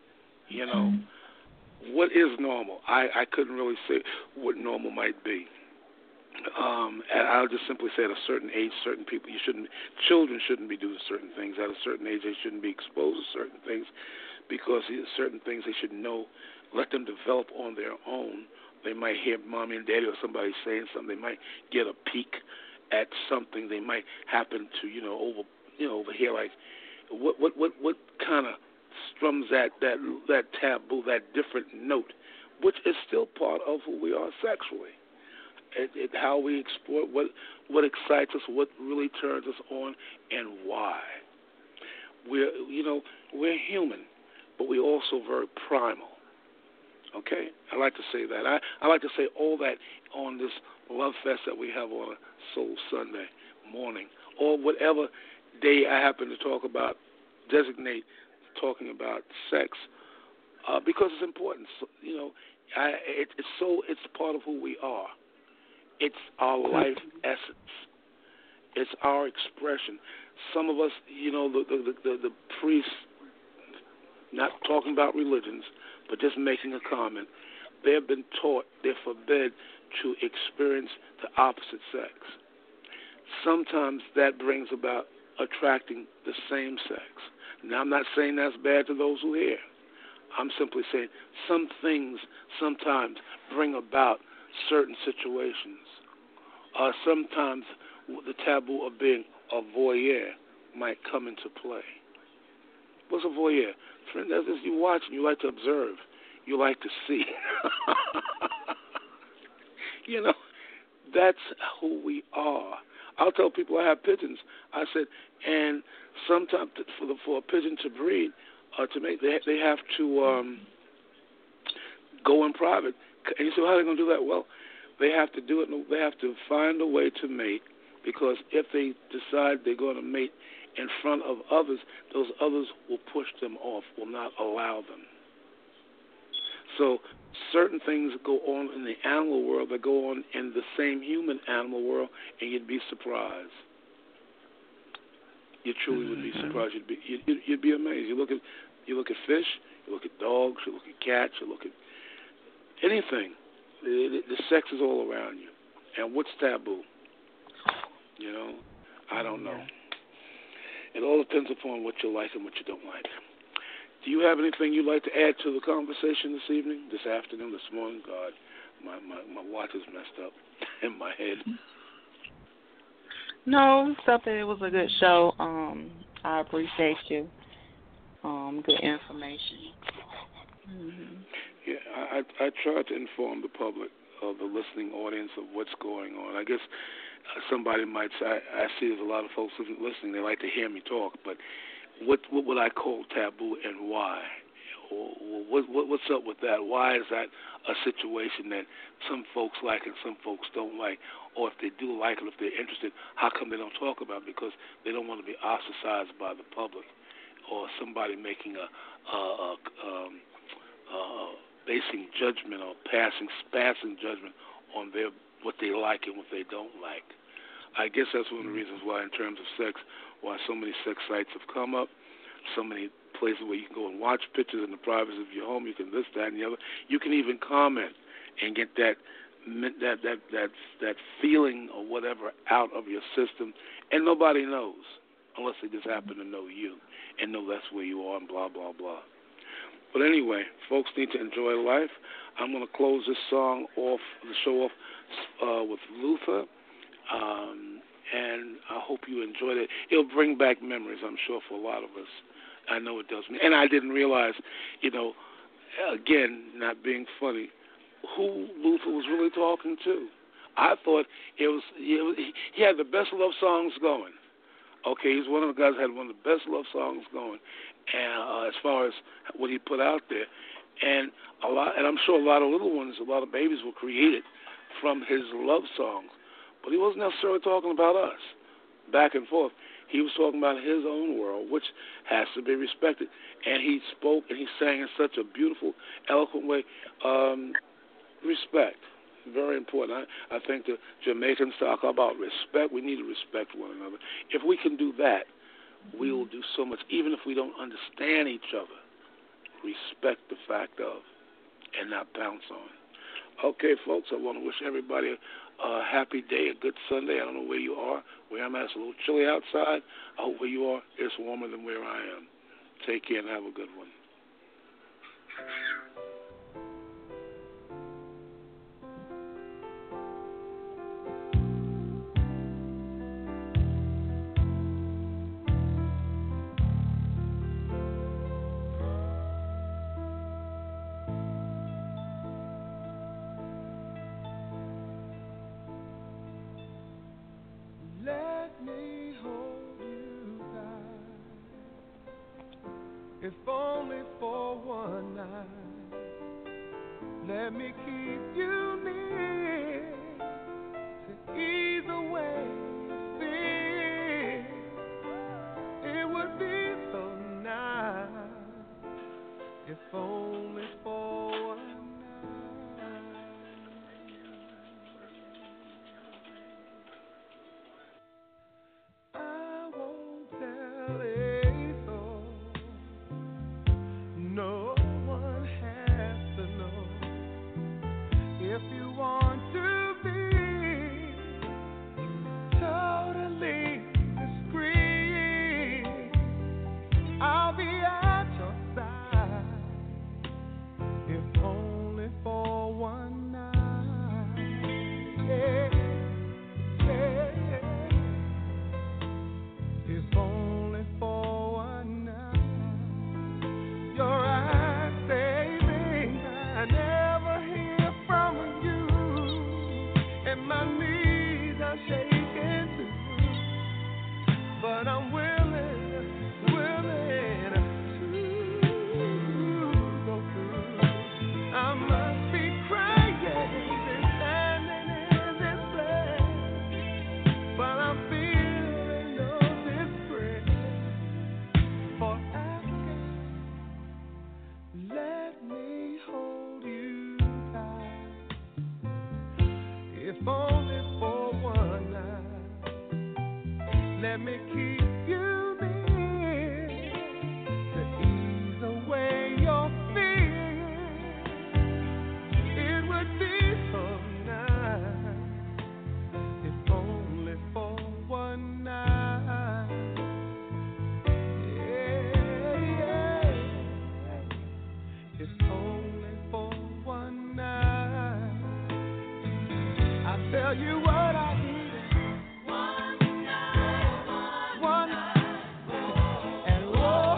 What is normal? I couldn't really say what normal might be. And I'll just simply say at a certain age, certain people, children shouldn't be doing certain things. At a certain age, they shouldn't be exposed to certain things because certain things they should know. Let them develop on their own. They might hear mommy and daddy or somebody saying something. They might get a peek at something. They might happen to overhear like what kind of strums that taboo, that different note, which is still part of who we are sexually. How we explore what excites us, what really turns us on, and why. We're human, but we're also very primal. Okay, I like to say that. I like to say all that on this love fest that we have on a Soul Sunday morning, or whatever day I happen to designate talking about sex, because it's important. So, it's part of who we are. It's our life essence. It's our expression. Some of us, the priests, not talking about religions, but just making a comment, they have been taught, they're forbid to experience the opposite sex. Sometimes that brings about attracting the same sex. Now, I'm not saying that's bad to those who hear. I'm simply saying some things sometimes bring about certain situations. Sometimes the taboo of being a voyeur might come into play. What's a voyeur? Friend, that's just you watching. You like to observe. You like to see. That's who we are. I'll tell people I have pigeons. I said, and sometimes for a pigeon to breed, they have to go in private. And you say, well, how are they going to do that? Well, they have to do it. They have to find a way to mate, because if they decide they're going to mate in front of others, those others will push them off, will not allow them. So certain things go on in the animal world that go on in the same human animal world, and you'd be surprised. You truly would be surprised. You'd be amazed. You look at fish, you look at dogs, you look at cats, you look at anything. The sex is all around you. And what's taboo? I don't know. It all depends upon what you like and what you don't like. Do you have anything you'd like to add to the conversation this evening, this afternoon, this morning? God, my watch is messed up in my head. No, except that it was a good show. I appreciate you. Good information. Mm-hmm. Yeah, I try to inform the public, the listening audience, of what's going on. I guess somebody might say, I see there's a lot of folks listening, they like to hear me talk, but what would I call taboo and why? What's up with that? Why is that a situation that some folks like and some folks don't like? Or if they do like it, if they're interested, how come they don't talk about it? Because they don't want to be ostracized by the public, or somebody making basing judgment or passing judgment on what they like and what they don't like. I guess that's one of the reasons why, in terms of sex, why so many sex sites have come up, so many places where you can go and watch pictures in the privacy of your home. You can this, that, and the other. You can even comment and get that feeling or whatever out of your system, and nobody knows unless they just happen to know you and know that's where you are and blah, blah, blah. But anyway, folks need to enjoy life. I'm going to close this song off, the show off with Luther, and I hope you enjoyed it. It'll bring back memories, I'm sure, for a lot of us. I know it does me. And I didn't realize, again, not being funny, who Luther was really talking to. I thought he had the best love songs going. Okay, he's one of the guys that had one of the best love songs going, and as far as what he put out there, and I'm sure a lot of little ones, a lot of babies were created from his love songs, but he wasn't necessarily talking about us, back and forth. He was talking about his own world, which has to be respected, and he spoke and he sang in such a beautiful, eloquent way. Respect. Very important. I think the Jamaicans talk about respect. We need to respect one another. If we can do that, we will do so much, even if we don't understand each other. Respect the fact of, and not pounce on. Okay, folks, I want to wish everybody a happy day, a good Sunday. I don't know where you are. Where I'm at, it's a little chilly outside. I hope where you are, it's warmer than where I am. Take care and have a good one. If only for one night, let me keep you near to ease away fear. It would be so nice if only for one night. I won't tell it. No one has to know. If you want to be totally discreet, I'll be at your side, if only for one night. Yeah, yeah, if only for one night. Your eyes say things I never hear from you, and my knees are shaking too. But I'm willing to go through. I must be crying standing in this place, but I'm feeling no disgrace for asking. Let me hold you tight, if only for one night. Let me keep you near to ease away your fear. It would be so nice, if only for one night. It's only for one night. I tell you what I need. One night. And oh,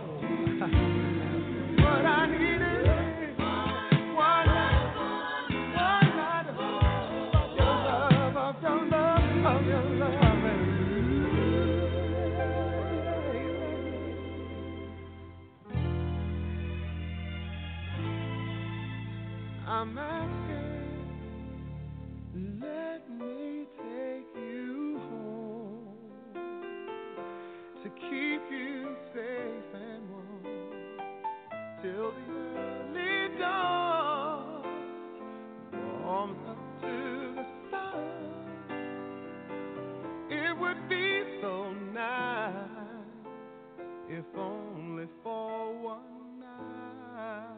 what I need is one night of your love, of your love, of your love. I'm asking, let me take you home to keep you safe and warm till the early dawn warms up to the sun. It would be so nice if only for one night.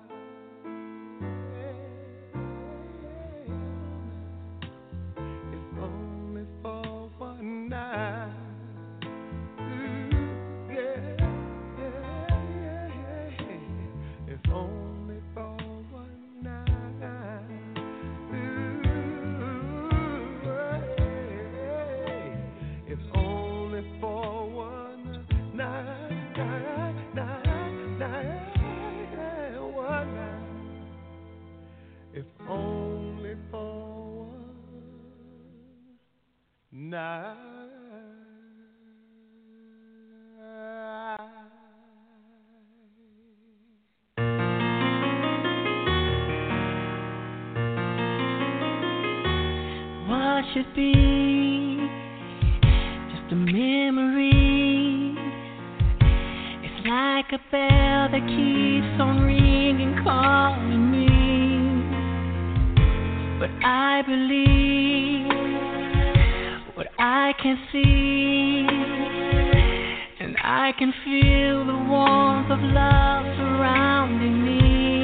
Night. should be just a memory. It's like a bell that keeps on ringing, calling me. But I believe what I can see, and I can feel the warmth of love surrounding me.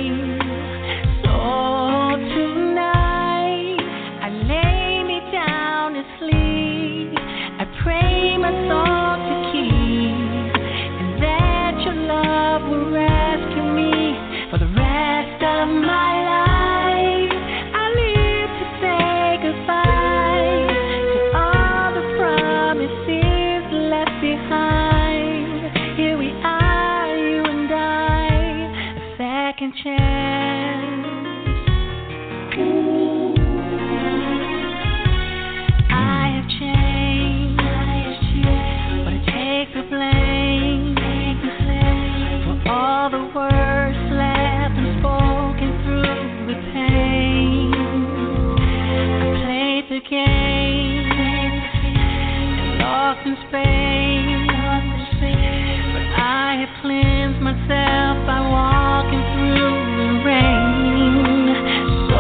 So tonight I lay me down to sleep. I pray my soul to keep, and that your love will rescue me for the rest of my life. I live to say goodbye to all the promises left behind. Here we are, you and I, a second chance. I have changed, but I take the blame for all the words left unspoken through the pain. I played the game and lost in space, but I have cleansed myself by walking through the rain. So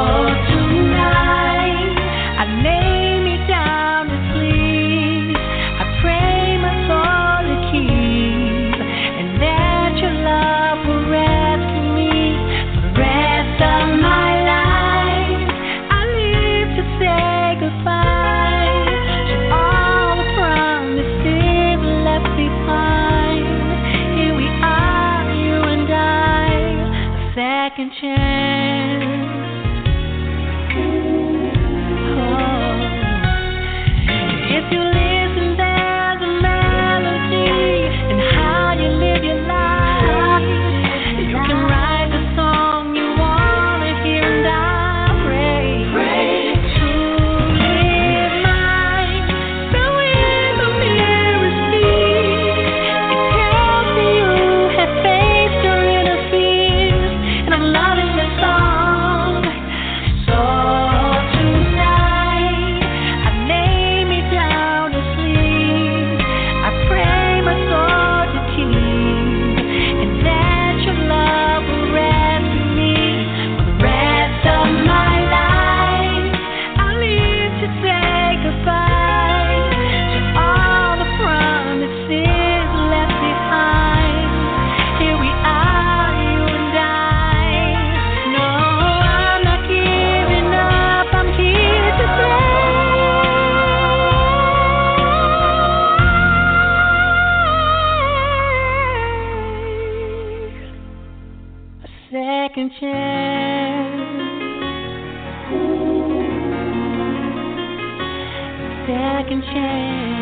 tonight I lay me down to sleep. I pray my soul to keep, and that your love will rescue me for the rest of my life. I live to say goodbye to all the promises left behind. Here we are, you and I, a second chance. If you listen, there's a melody in how you live your life. You can write the song you wanna hear, and I pray to live mine. So when the mirror speaks, it tells me you have faced your inner fears, and I'm loving the song. So tonight I lay me down to sleep. I pray my soul to keep, and that your love will rescue me for the rest of my life. I live to say goodbye to all the promises left behind. Here we are, you and I. No, I'm not giving up. I'm here to a second chance. Second chance.